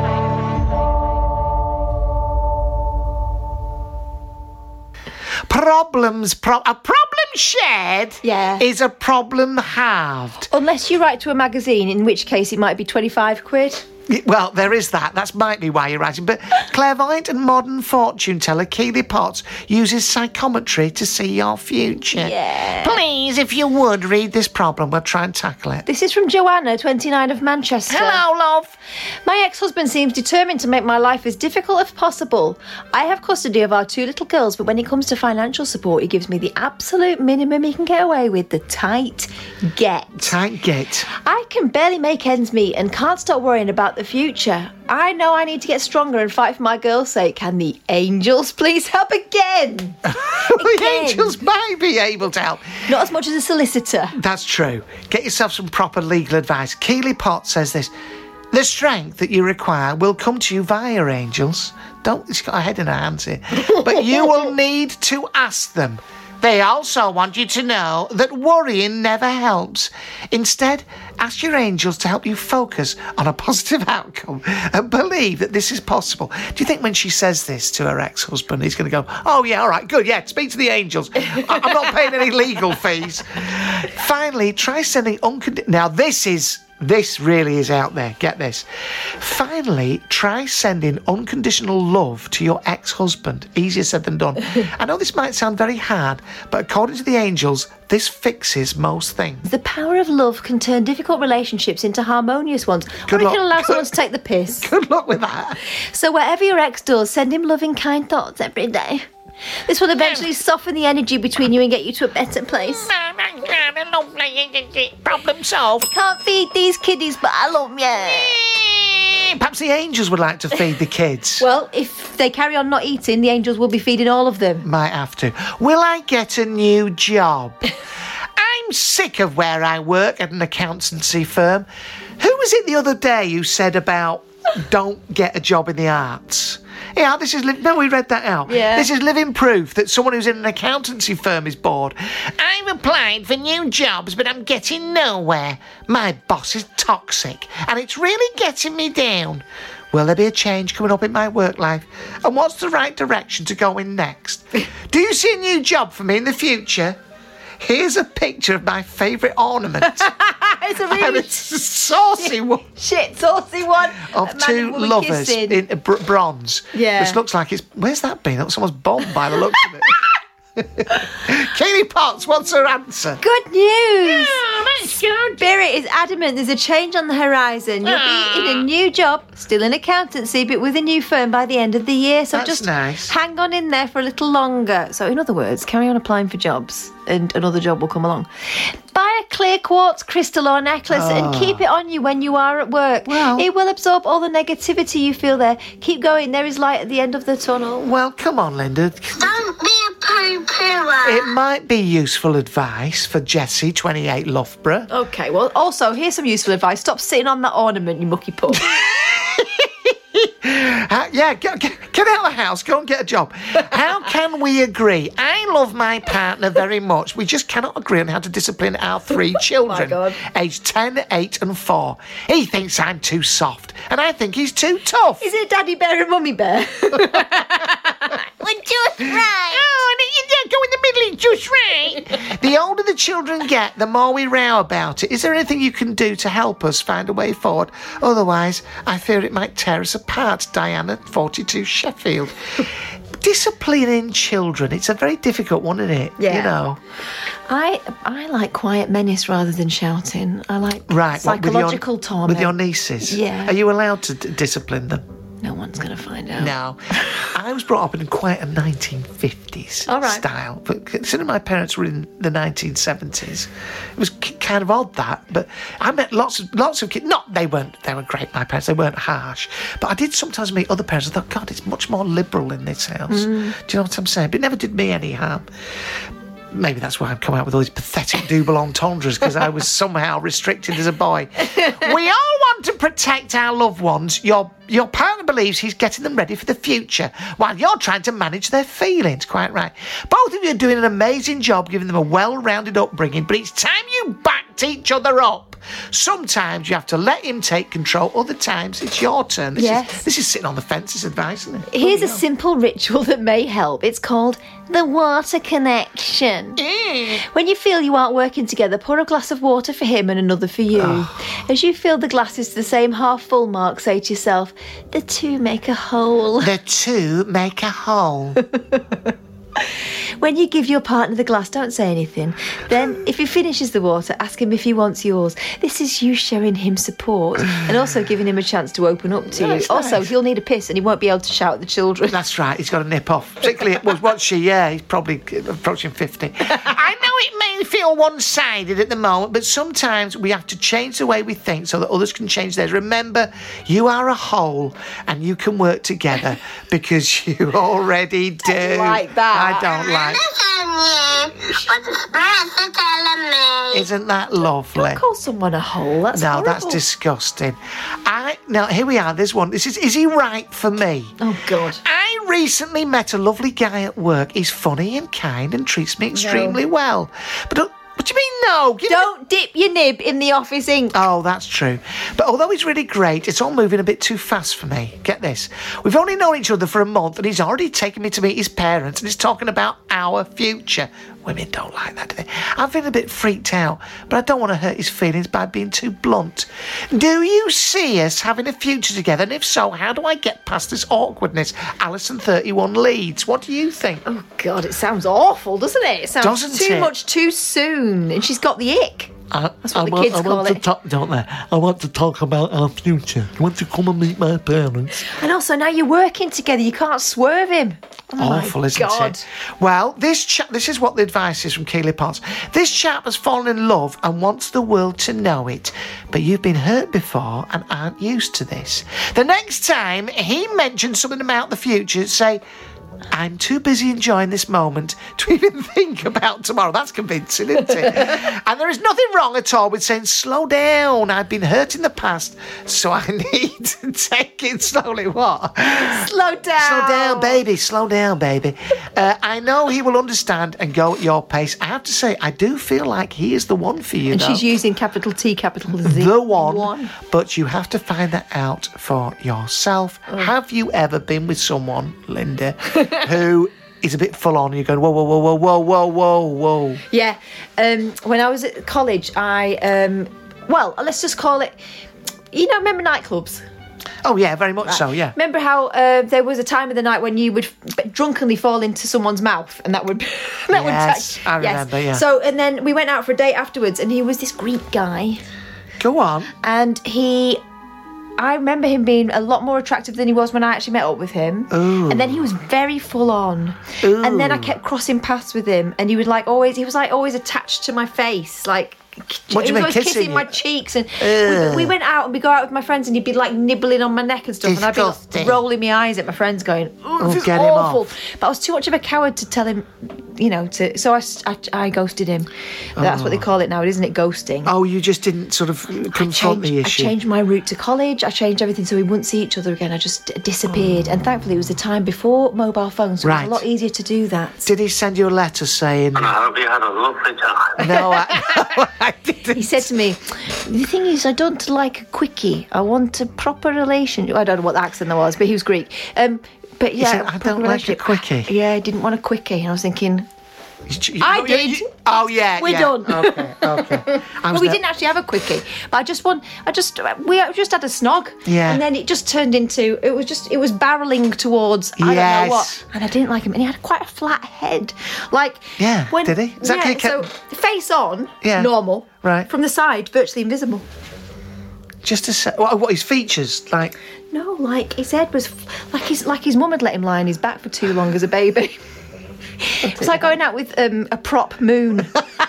Problems, pro- a problem shared Yeah. is a problem halved. Unless you write to a magazine, in which case it might be twenty-five quid. Well, there is that. That might be why you're writing. But clairvoyant and modern fortune teller Keely Potts uses psychometry to see your future. Yeah. Please, if you would, read this problem. We'll try and tackle it. This is from Joanna, twenty-nine, of Manchester. Hello, love. My ex-husband seems determined to make my life as difficult as possible. I have custody of our two little girls, but when it comes to financial support, he gives me the absolute minimum he can get away with, the tight get. Tight get. I can barely make ends meet and can't stop worrying about the future. I know I need to get stronger and fight for my girls' sake. Can the angels please help again? The Again. angels may be able to help. Not as much as a solicitor. That's true. Get yourself some proper legal advice. Keely Potts says this. The strength that you require will come to you via angels. Don't, she's got her head in her hands here. But you will need to ask them. They also want you to know that worrying never helps. Instead, ask your angels to help you focus on a positive outcome and believe that this is possible. Do you think when she says this to her ex-husband, he's going to go, oh, yeah, all right, good, yeah, speak to the angels. I- I'm not paying any legal fees. Finally, try sending unconditional... Now, this is... This really is out there. Get this. Finally, try sending unconditional love to your ex-husband. Easier said than done. I know this might sound very hard, but according to the angels, this fixes most things. The power of love can turn difficult relationships into harmonious ones. Good or luck. it can allow someone to take the piss. Good luck with that. So whatever your ex does, send him loving, kind thoughts every day. This will eventually soften the energy between you and get you to a better place. Problem solved. Can't feed these kiddies, but I love you. Perhaps the angels would like to feed the kids. Well, if they carry on not eating, the angels will be feeding all of them. Might have to. Will I get a new job? I'm sick of where I work at an accountancy firm. Who was it the other day who said about don't get a job in the arts? Yeah, this is... Li- no, we read that out. Yeah. This is living proof that someone who's in an accountancy firm is bored. I've applied for new jobs, but I'm getting nowhere. My boss is toxic, and it's really getting me down. Will there be a change coming up in my work life? And what's the right direction to go in next? Do you see a new job for me in the future? Here's a picture of my favourite ornament. It's a And really it's a saucy one shit saucy one. of A man two and woman lovers kissing. in br- bronze. Yeah. Which looks like it's... Where's that been? That was someone's bomb by the looks of it. Keely Potts, what's her answer? Good news! Spirit is adamant there's a change on the horizon. You'll be in a new job, still in accountancy, but with a new firm by the end of the year. So That's just nice. hang on in there for a little longer. So in other words, carry on applying for jobs and another job will come along. Buy a clear quartz crystal or necklace and keep it on you when you are at work. Well- it will absorb all the negativity you feel there. Keep going. There is light at the end of the tunnel. Well, come on, Linda. Don't be a poo-pooer. It might be useful advice for Jessie, twenty-eight, Loughborough. Okay, well, also, here's some useful advice. Stop sitting on that ornament, you mucky pup. How, yeah, get, get, get out of the house. Go and get a job. How can we agree? I love my partner very much. We just cannot agree on how to discipline our three children, oh aged ten, eight and four. He thinks I'm too soft, and I think he's too tough. Is it Daddy Bear and Mummy Bear? We're just right. Oh, you go in the middle, it's just right. The older the children get, the more we row about it. Is there anything you can do to help us find a way forward? Otherwise, I fear it might tear us apart. Diana, forty-two, Sheffield. Disciplining children, it's a very difficult one, isn't it? Yeah. You know. I I like quiet menace rather than shouting. I like right, psychological what, with your, torment. With your nieces? Yeah. Are you allowed to d- discipline them? No one's going to find out. No. I was brought up in quite a nineteen fifties All right. style, but considering my parents were in the nineteen seventies, it was k- kind of odd that. But I met lots of lots of kids. Not they weren't they were great. My parents, they weren't harsh, but I did sometimes meet other parents. I thought, God, it's much more liberal in this house. Mm. Do you know what I'm saying? But it never did me any harm. Maybe that's why I've come out with all these pathetic double entendres, because I was somehow restricted as a boy. We all want to protect our loved ones. Your your partner believes he's getting them ready for the future, while you're trying to manage their feelings. Quite right. Both of you are doing an amazing job giving them a well-rounded upbringing, but it's time you backed each other up. Sometimes you have to let him take control. Other times it's your turn. This Yes. is, this is sitting on the fence. This advice, isn't it? Here's a simple ritual that may help. It's called the water connection. Mm. When you feel you aren't working together, pour a glass of water for him and another for you. Oh. As you fill the glasses to the same half full mark, say to yourself, the two make a whole. The two make a whole. When you give your partner the glass, don't say anything. Then, if he finishes the water, ask him if he wants yours. This is you showing him support and also giving him a chance to open up to Yeah, you. it's Also, nice. he'll need a piss and he won't be able to shout at the children. That's right, he's got to nip off. Particularly, well, what's she? Yeah, he's probably approaching fifty. I know it may feel one-sided at the moment, but sometimes we have to change the way we think so that others can change theirs. Remember, you are a whole and you can work together because you already do. I like that. I don't like. What the spirits are telling me. Isn't that lovely? Don't call someone a hole. That's no, horrible. that's disgusting. I now here we are. There's one. This is is he right for me? Oh God. I recently met a lovely guy at work. He's funny and kind and treats me extremely well. But uh, what do you mean no? Give Don't me... dip your nib in the office ink. Oh, that's true. But although he's really great, it's all moving a bit too fast for me. Get this. We've only known each other for a month and he's already taken me to meet his parents and he's talking about our future. Women don't like that, do they? I'm feeling a bit freaked out, but I don't want to hurt his feelings by being too blunt. Do you see us having a future together? And if so, how do I get past this awkwardness? Alison, thirty-one, Leeds. What do you think? Oh God, it sounds awful, doesn't it? It sounds Doesn't too it? much too soon. And she's got the ick. I, That's what I the want, kids I call want it. To talk, don't they? I want to talk about our future. You want to come and meet my parents? And also, now you're working together, you can't swerve him. Oh Awful, my isn't God. it? Well, this chap, this is what the advice is from Keeley Potts. This chap has fallen in love and wants the world to know it. But you've been hurt before and aren't used to this. The next time he mentions something about the future, say, I'm too busy enjoying this moment to even think about tomorrow. That's convincing, isn't it? And there is nothing wrong at all with saying, slow down, I've been hurt in the past, so I need to take it slowly. What? Slow down. Slow down, baby. Slow down, baby. Uh, I know he will understand and go at your pace. I have to say, I do feel like he is the one for you, And though. she's using capital T, capital Z. The one, One. but you have to find that out for yourself. Oh. Have you ever been with someone, Linda, who is a bit full on and you're going, whoa, whoa, whoa, whoa, whoa, whoa, whoa, whoa? Yeah. Um, when I was at college, I, um, well, let's just call it, you know, remember nightclubs? Oh, yeah, very much Right. so, yeah. Remember how uh, there was a time of the night when you would f- drunkenly fall into someone's mouth and that would... that Yes, would I remember, yeah. So, and then we went out for a date afterwards and he was this Greek guy. Go on. And he... I remember him being a lot more attractive than he was when I actually met up with him. Ooh. And then he was very full on. Ooh. And then I kept crossing paths with him and he would like always, he was like always attached to my face, like... What do you he was mean, always kissing kissing you? my cheeks, and Ugh. we, we went out and we go out with my friends, and he'd be like nibbling on my neck and stuff, and I'd Disgusting. be like, rolling my eyes at my friends, going, "Oh, Oh, this is get him awful." off. But I was too much of a coward to tell him you know, to so I, I, I ghosted him. That's Oh. what they call it now, isn't it? Ghosting. Oh, you just didn't sort of confront the I issue. changed my route to college. I changed everything so we wouldn't see each other again. I just disappeared. And thankfully, it was the time before mobile phones, so it Right. was a lot easier to do that. Did he send you a letter saying? And I hope you had a lovely time. No, I, no, I didn't. He said to me, the thing is, I don't like a quickie. I want a proper relationship. I don't know what the accent there was, but he was Greek. Um, but yeah, said, "I proper don't like a relationship." quickie. Yeah, I didn't want a quickie. And I was thinking, You- I you- did. you- oh yeah, We're yeah. done. Okay, okay. I well, was we ne- didn't actually have a quickie, but I just want, I just, we just had a snog. Yeah. And then it just turned into, it was just, it was barreling towards, I don't Yes. know what. And I didn't like him. And he had quite a flat head. Like, Yeah, when, did he? Is that yeah, kid so kept- face on, Yeah. normal. Right. From the side, virtually invisible. Just to say, what, what his features like? No, like his head was f- like his like his mum had let him lie on his back for too long as a baby. It's like going out with um, a prop moon.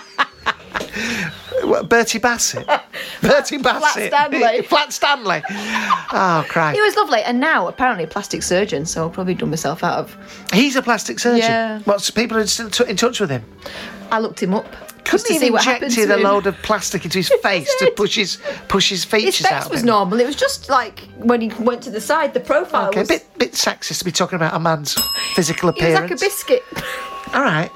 What, Bertie Bassett. Bertie Bassett. Stanley. Flat Stanley. Oh, Christ. He was lovely, and now apparently a plastic surgeon. So I'll probably done myself out of. He's a plastic surgeon. Yeah. What's people are still t- in touch with him? I looked him up. just Couldn't to he see have what happened injected to a him. load of plastic into his face to push his push his features His out? face of was him? normal. It was just like when he went to the side, the profile Okay, a was. bit bit sexist to be talking about a man's physical He was appearance. like a biscuit. All right.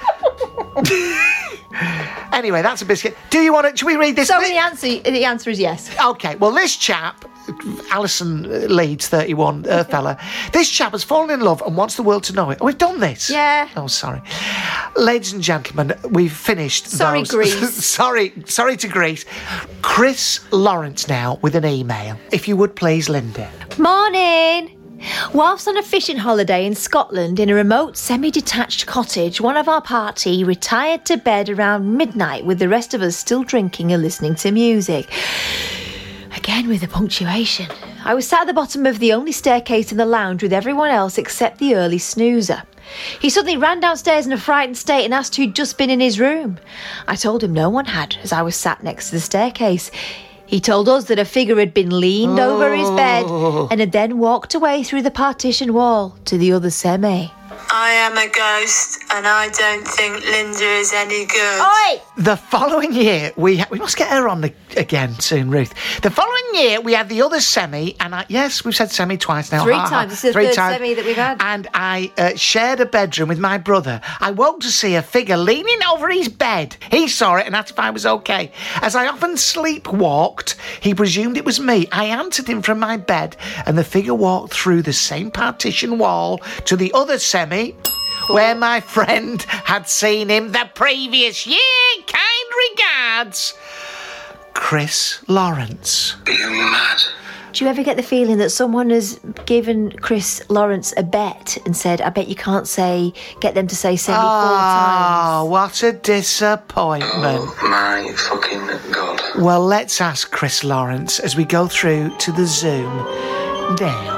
Anyway, that's a biscuit. Do you want to? Should we read this? So the answer, the answer is yes. Okay, well, this chap, Alison Leeds, thirty-one, uh, fella, this chap has fallen in love and wants the world to know it. Oh, we've done this. Yeah. Oh, sorry. Ladies and gentlemen, we've finished Sorry, those. Greece. sorry, sorry to Greece. Chris Lawrence now with an email. If you would please, Linda. Morning. Whilst on a fishing holiday in Scotland in a remote semi-detached cottage, one of our party retired to bed around midnight with the rest of us still drinking and listening to music. Again with the punctuation. I was sat at the bottom of the only staircase in the lounge with everyone else except the early snoozer. He suddenly ran downstairs in a frightened state and asked who'd just been in his room. I told him no one had, as I was sat next to the staircase. He told us that a figure had been leaned oh. over his bed and had then walked away through the partition wall to the other semi. I am a ghost and I don't think Linda is any good. Oi! The following year, we ha- we must get her on the, again soon, Ruth. The following year, we had the other semi, and I, yes, we've said semi twice now. Three ha, ha. times. This is the Three third times. semi that we've had. And I uh, shared a bedroom with my brother. I woke to see a figure leaning over his bed. He saw it and asked if I was okay. As I often sleepwalked, he presumed it was me. I answered him from my bed, and the figure walked through the same partition wall to the other semi, where my friend had seen him the previous year. Kind regards, Chris Lawrence. Are you mad? Do you ever get the feeling that someone has given Chris Lawrence a bet and said, I bet you can't say, get them to say semi four times? Oh, what a disappointment. Oh my fucking God. Well, let's ask Chris Lawrence as we go through to the Zoom now.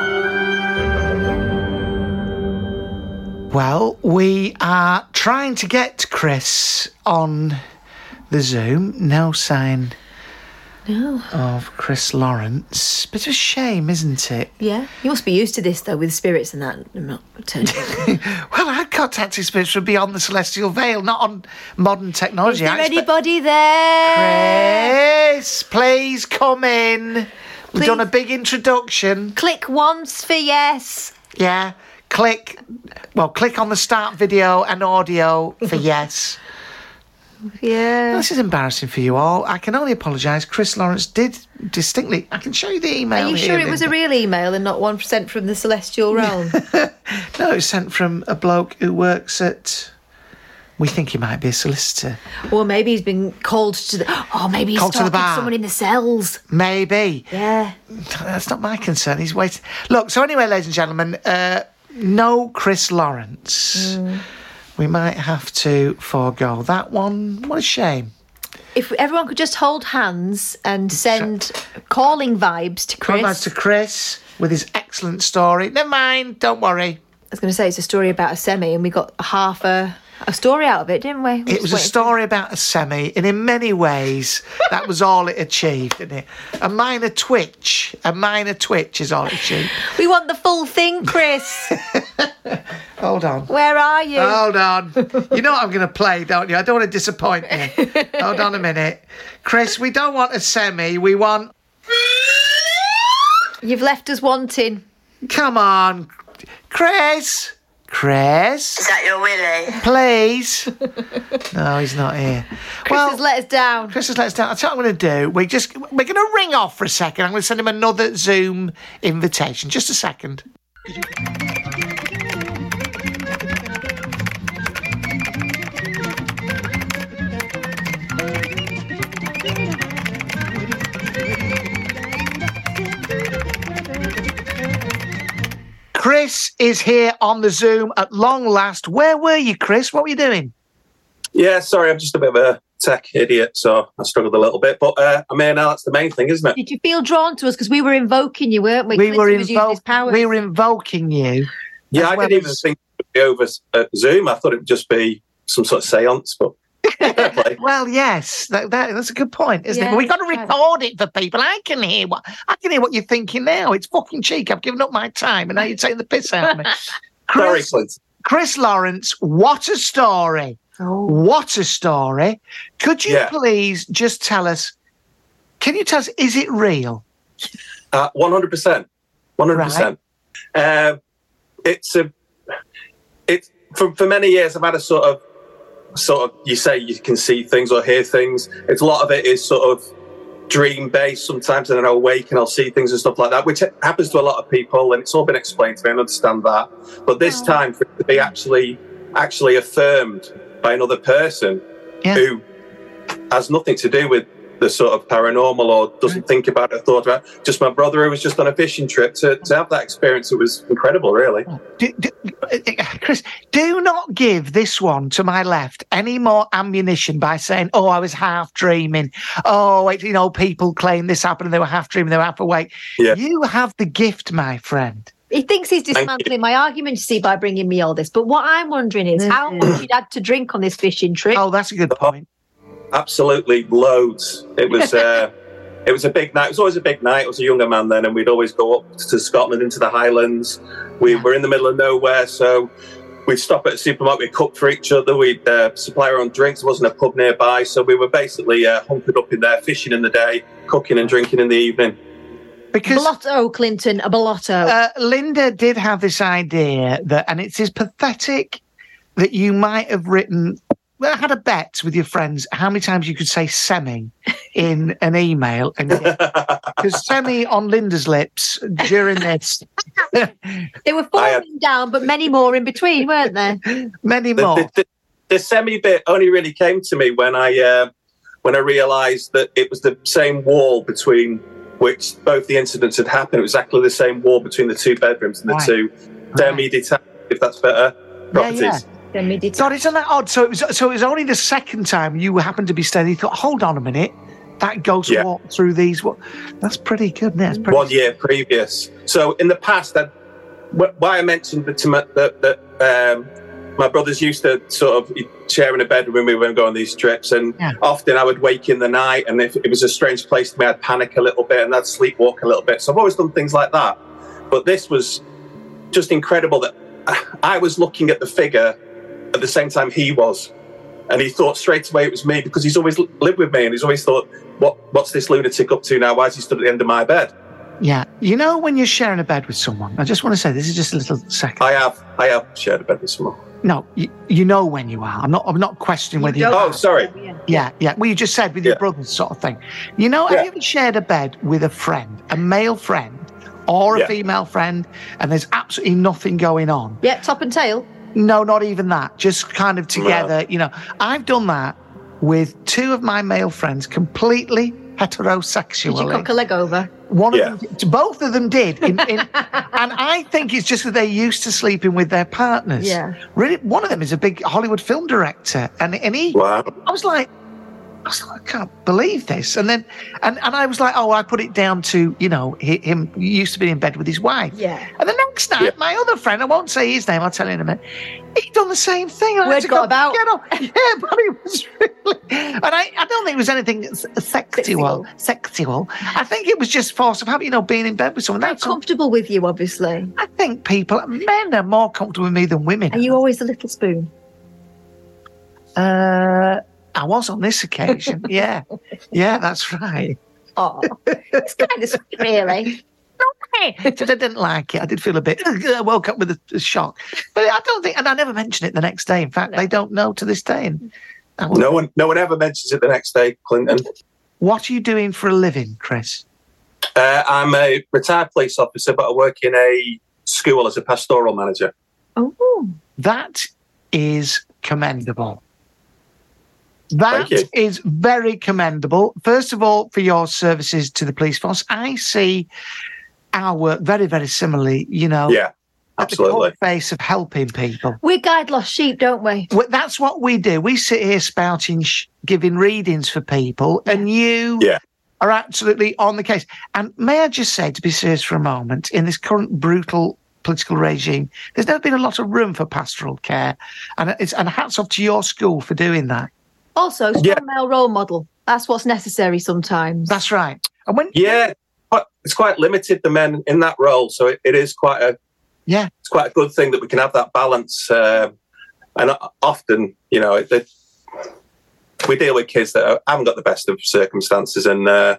Well, we are trying to get Chris on the Zoom. No sign no. of Chris Lawrence. Bit of a shame, isn't it? Yeah. You must be used to this, though, with spirits and that. I'm not turning. Well, I contacted spirits from beyond the celestial veil, not on modern technology. Is there I expect- anybody there? Chris, please come in. We've Please. done a big introduction. Click once for yes. Yeah. Click, well, click on the start video and audio for yes. Yeah. This is embarrassing for you all. I can only apologise. Chris Lawrence did distinctly. I can show you the email. Are you here, sure it was a Linda. real email and not one sent from the celestial realm? No, it was sent from a bloke who works at. We think he might be a solicitor. Or maybe he's been called to the. Oh, maybe he's Called to the stalking bar. someone in the cells. Maybe. Yeah. That's not my concern. He's waiting. Look, so anyway, ladies and gentlemen, uh, no Chris Lawrence. Mm. We might have to forego that one. What a shame. If everyone could just hold hands and send calling vibes to Chris. Congrats to Chris with his excellent story. Never mind, don't worry. I was going to say it's a story about a semi, and we got half a, a story out of it, didn't we? we It was a story about a semi, and in many ways, that was all it achieved, didn't it? A minor twitch. A minor twitch is all it achieved. We want the full thing, Chris. Hold on. Where are you? Hold on. You know what I'm going to play, don't you? I don't want to disappoint you. Hold on a minute. Chris, we don't want a semi. We want... You've left us wanting. Come on. Chris. Chris. Is that your Willie? Please. No, he's not here. Chris well, has let us down. Chris has let us down. I'll tell you what I'm going to do. We just, we're going to ring off for a second. I'm going to send him another Zoom invitation. Just a second. Chris is here on the Zoom at long last. Where were you, Chris? What were you doing? Yeah, sorry, I'm just a bit of a tech idiot, so I struggled a little bit. But uh, I'm here now. That's the main thing, isn't it? Did you feel drawn to us? Because we were invoking you, weren't we? We were, Clinton was using his invo- powers. we were invoking you. Yeah, I well didn't even as- think it would be over uh, Zoom. I thought it would just be some sort of seance, but... Well, yes, that, that, that's a good point, isn't Yeah, it? But we've got to right. record it for people. I can hear what I can hear what you're thinking now. It's fucking cheek. I've given up my time, and now you're taking the piss out of me. Sorry, Chris, Clinton. Chris Lawrence, what a story! Oh. What a story! Could you Yeah. please just tell us? Can you tell us? Is it real? Uh, one hundred percent. one hundred percent. Uh, it's a... It's, for, for many years, I've had a sort of... Sort of, you say you can see things or hear things. It's a lot of it is sort of dream-based sometimes, and then I'll awake and I'll see things and stuff like that, which happens to a lot of people, and it's all been explained to me. I understand that. But this time, for it to be actually actually affirmed by another person Yeah. who has nothing to do with the sort of paranormal or doesn't think about it, thought about it. Just my brother who was just on a fishing trip, to, to have that experience, it was incredible, really. Do, do, uh, Chris, do not give this one to my left any more ammunition by saying, oh, I was half dreaming. Oh, it, you know, people claim this happened and they were half dreaming, they were half awake. Yeah. You have the gift, my friend. He thinks he's dismantling my argument, you see, by bringing me all this. But what I'm wondering is how much you'd had to drink on this fishing trip. Oh, that's a good point. Absolutely loads. It was uh, it was a big night. It was always a big night. I was a younger man then, and we'd always go up to Scotland into the Highlands. We were in the middle of nowhere, so we'd stop at a supermarket, we'd cook for each other, we'd uh, supply our own drinks. There wasn't a pub nearby, so we were basically uh, hunkered up in there, fishing in the day, cooking and drinking in the evening. Because Blotto, Clinton, a blotto. uh, Linda did have this idea that, and it's as pathetic that you might have written. Well, I had a bet with your friends how many times you could say semi in an email, and because semi on Linda's lips during this, They were falling down, but many more in between, weren't there? many The, more. the, the, the semi bit only really came to me when I uh, when I realised that it was the same wall between which both the incidents had happened. It was exactly the same wall between the two bedrooms and the Right. two semi-detached, if that's better, properties. Yeah, yeah. God, isn't that odd? So it was. So it was only the second time you happened to be staying. You thought, hold on a minute, that ghost Yeah. walked through these. What? That's pretty good. Isn't it? That's pretty One year previous. So in the past, that wh- why I mentioned that, to my, that, that um, my brothers used to sort of share in a bedroom when we were going on these trips, and Yeah. often I would wake in the night, and if it was a strange place to me, I'd panic a little bit and I'd sleepwalk a little bit. So I've always done things like that. But this was just incredible that I was looking at the figure at the same time he was. And he thought straight away it was me, because he's always lived with me, and he's always thought, what, what's this lunatic up to now? Why is he stood at the end of my bed? Yeah. You know, when you're sharing a bed with someone, I just want to say this is just a little second. I have I have shared a bed with someone. No, you, you know when you are. I'm not. I'm not questioning whether you. Oh, sorry. Yeah, yeah. Well, you just said with your brothers, sort of thing. You know, have Yeah. you ever shared a bed with a friend, a male friend, or a Yeah. female friend, and there's absolutely nothing going on? Yeah, top and tail. No, not even that. Just kind of together. You know, I've done that with two of my male friends, completely heterosexually. Did you cock a leg over? One Yeah. of them, both of them did, in, in, and I think it's just that they're used to sleeping with their partners. Yeah. Really, one of them is a big Hollywood film director, and and he, Wow. I was like, I was like, I can't believe this. And then, and, and I was like, oh, I put it down to, you know, he, him he used to be in bed with his wife. Yeah. And the next night, yeah. my other friend, I won't say his name, I'll tell you in a minute, he'd done the same thing. Word got go, about. Get up. Yeah, but it was really, and I, I don't think it was anything sexual. Sexual. I think it was just force of habit, you know, being in bed with someone. They're That's comfortable all. with you, obviously. I think people, men are more comfortable with me than women. Are you always a little spoon? Uh... I was on this occasion, yeah. Yeah, that's right. Oh, it's kind of sweet, really. Okay. I didn't like it. I did feel a bit, I woke up with a, a shock. But I don't think, and I never mentioned it the next day. In fact, no. they don't know to this day. And no one no one ever mentions it the next day, Clinton. What are you doing for a living, Chris? Uh, I'm a retired police officer, but I work in a school as a pastoral manager. Oh. That is commendable. That is very commendable. First of all, for your services to the police force. I see our work very, very similarly, you know. Yeah, absolutely. At the face of helping people. We guide lost sheep, don't we? Well, that's what we do. We sit here spouting, sh- giving readings for people, yeah. and you yeah. are absolutely on the case. And may I just say, to be serious for a moment, in this current brutal political regime, there's never been a lot of room for pastoral care. And, it's, and hats off to your school for doing that. Also, strong yeah. male role model. That's what's necessary sometimes. That's right. And when yeah, it's quite limited, the men in that role. So it, it is quite a yeah, it's quite a good thing that we can have that balance. Uh, and often, you know, it, we deal with kids that haven't got the best of circumstances, and uh,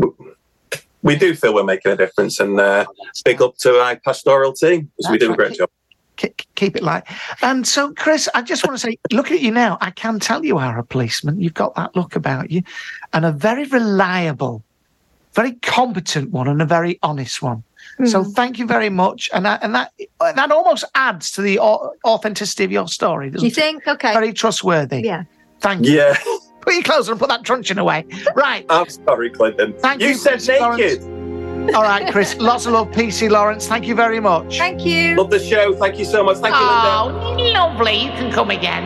we do feel we're making a difference. And uh, big up to our pastoral team, because we do right. a great job. Keep it light. And so, Chris, I just want to say, look at you now. I can tell you are a policeman. You've got that look about you, and a very reliable, very competent one, and a very honest one. Mm. So thank you very much. And that, and that that almost adds to the authenticity of your story, doesn't you it? think? Okay. Very trustworthy. Yeah. Thank you. Yeah. Put your clothes on and put that truncheon away. Right. I'm sorry, Clinton. Thank you. You said Chris naked. Lawrence. All right, Chris. Lots of love, P C Lawrence. Thank you very much. Thank you. Love the show. Thank you so much. Thank you, Linda. Oh, lovely. You can come again.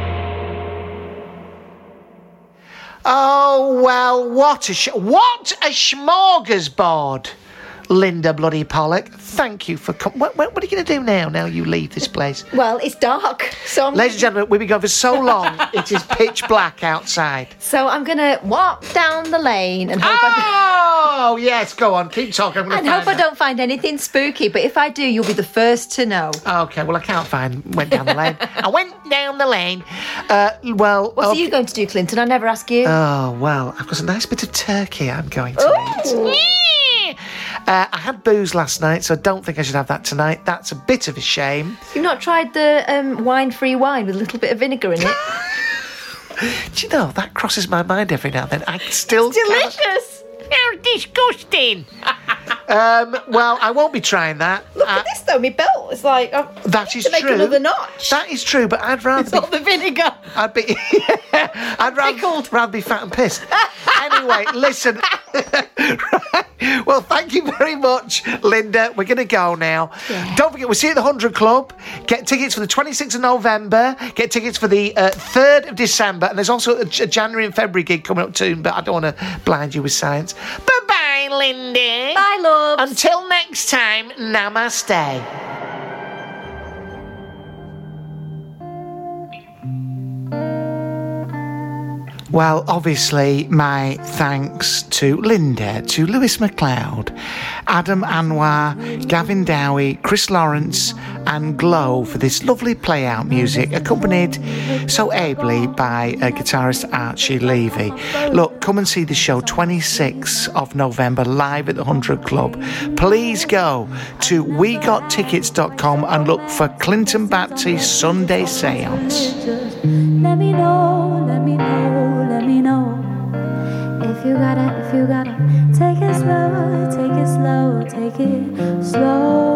Oh, well, what a sh- what a smorgasbord, Linda Bloody Pollock. Thank you for coming. What, what, what are you going to do now, now you leave this place? Well, it's dark. So I'm... Ladies and gentlemen, we've been going for so long, it is pitch black outside. So I'm going to walk down the lane and hope oh, I Oh, yes, go on. Keep talking. I'm and hope I don't find anything spooky, but if I do, you'll be the first to know. Okay, well, I can't find... Went down the lane. I went down the lane. Uh, well... What okay. are you going to do, Clinton? I never ask you. Oh, well, I've got a nice bit of turkey I'm going to Ooh. eat. Uh, I had booze last night, so I don't think I should have that tonight. That's a bit of a shame. You've not tried the um, wine-free wine with a little bit of vinegar in it? Do you know, that crosses my mind every now and then. I still It's delicious! How disgusting! um, well, I won't be trying that. Look uh, at this, though, my belt. It's like... Oh, that is to make true. another notch. That is true, but I'd rather... It's all the vinegar. I'd be... I'd rather, rather be fat and pissed. Anyway, listen... Right. Well, thank you very much, Linda. We're going to go now. Yeah. Don't forget, we'll see you at the one hundred Club. Get tickets for the twenty-sixth of November. Get tickets for the uh, third of December. And there's also a, a January and February gig coming up soon, but I don't want to blind you with science. Bye-bye, Linda. Bye, love. Until next time, namaste. Well, obviously, my thanks to Linda, to Lewis MacLeod, Adam Anwar, Gavin Dowie, Chris Lawrence, and Glow for this lovely play-out music, accompanied so ably by uh, guitarist Archie Levy. Look, come and see the show twenty-sixth of November live at the one hundred Club. Please go to we got tickets dot com and look for Clinton Baptiste Sunday Seance. Let me know, let me know, let me know. If you gotta, if you gotta, take it slow, take it slow, take it slow.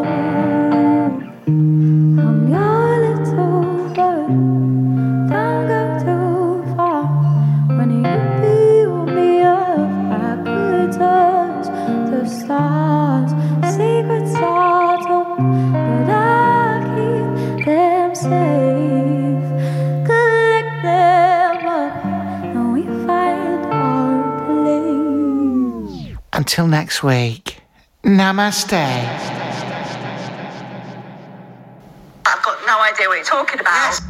I'm your little bird, don't go too far. When you build me up, I could touch the stars. Secrets are told, but I keep them safe. Collect them up, and we find Until next week, namaste. I've got no idea what you're talking about. Yes.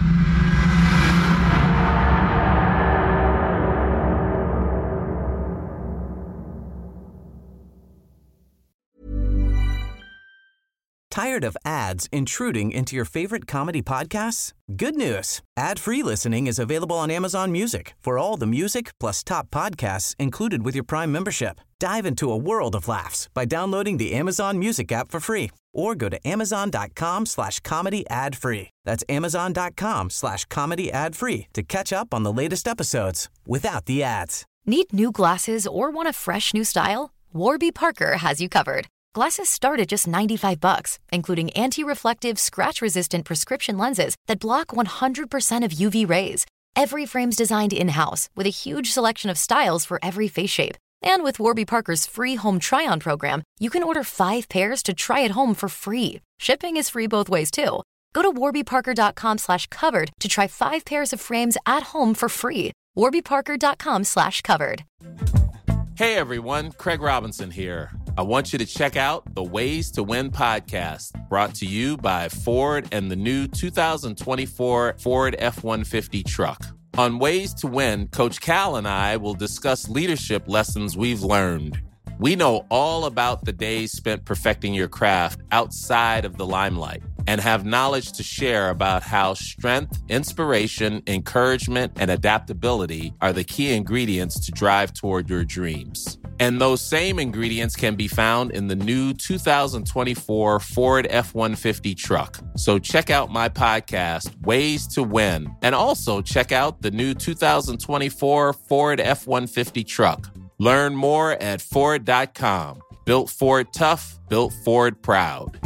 Tired of ads intruding into your favorite comedy podcasts? Good news. Ad-free listening is available on Amazon Music for all the music plus top podcasts included with your Prime membership. Dive into a world of laughs by downloading the Amazon Music app for free or go to amazon.com slash comedy ad free. That's amazon.com slash comedy ad free to catch up on the latest episodes without the ads. Need new glasses or want a fresh new style? Warby Parker has you covered. Glasses start at just ninety-five bucks, including anti-reflective, scratch-resistant prescription lenses that block one hundred percent of U V rays. Every frame's designed in-house with a huge selection of styles for every face shape. And with Warby Parker's free home try-on program, you can order five pairs to try at home for free. Shipping is free both ways, too. Go to warbyparker.com slash covered to try five pairs of frames at home for free. warbyparker.com slash covered. Hey, everyone. Craig Robinson here. I want you to check out the Ways to Win podcast, brought to you by Ford and the new two thousand twenty-four Ford F one fifty truck. On Ways to Win, Coach Cal and I will discuss leadership lessons we've learned. We know all about the days spent perfecting your craft outside of the limelight and have knowledge to share about how strength, inspiration, encouragement, and adaptability are the key ingredients to drive toward your dreams. And those same ingredients can be found in the new two thousand twenty-four Ford F one fifty truck. So check out my podcast, Ways to Win, and also check out the new two thousand twenty-four Ford F one fifty truck. Learn more at Ford dot com. Built Ford tough, built Ford proud.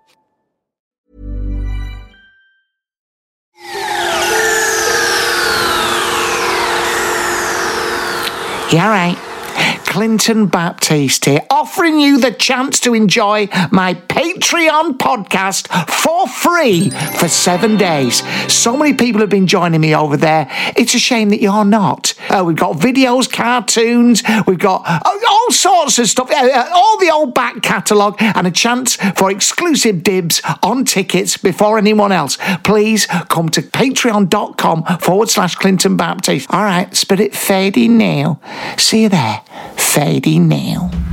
Yeah, right. Clinton Baptiste here, offering you the chance to enjoy my Patreon podcast for free for seven days. So many people have been joining me over there. It's a shame that you're not. Uh, we've got videos, cartoons, we've got uh, all sorts of stuff, uh, uh, all the old back catalogue, and a chance for exclusive dibs on tickets before anyone else. Please come to patreon.com forward slash Clinton Baptiste. All right, spirit fading now. See you there. Fading now.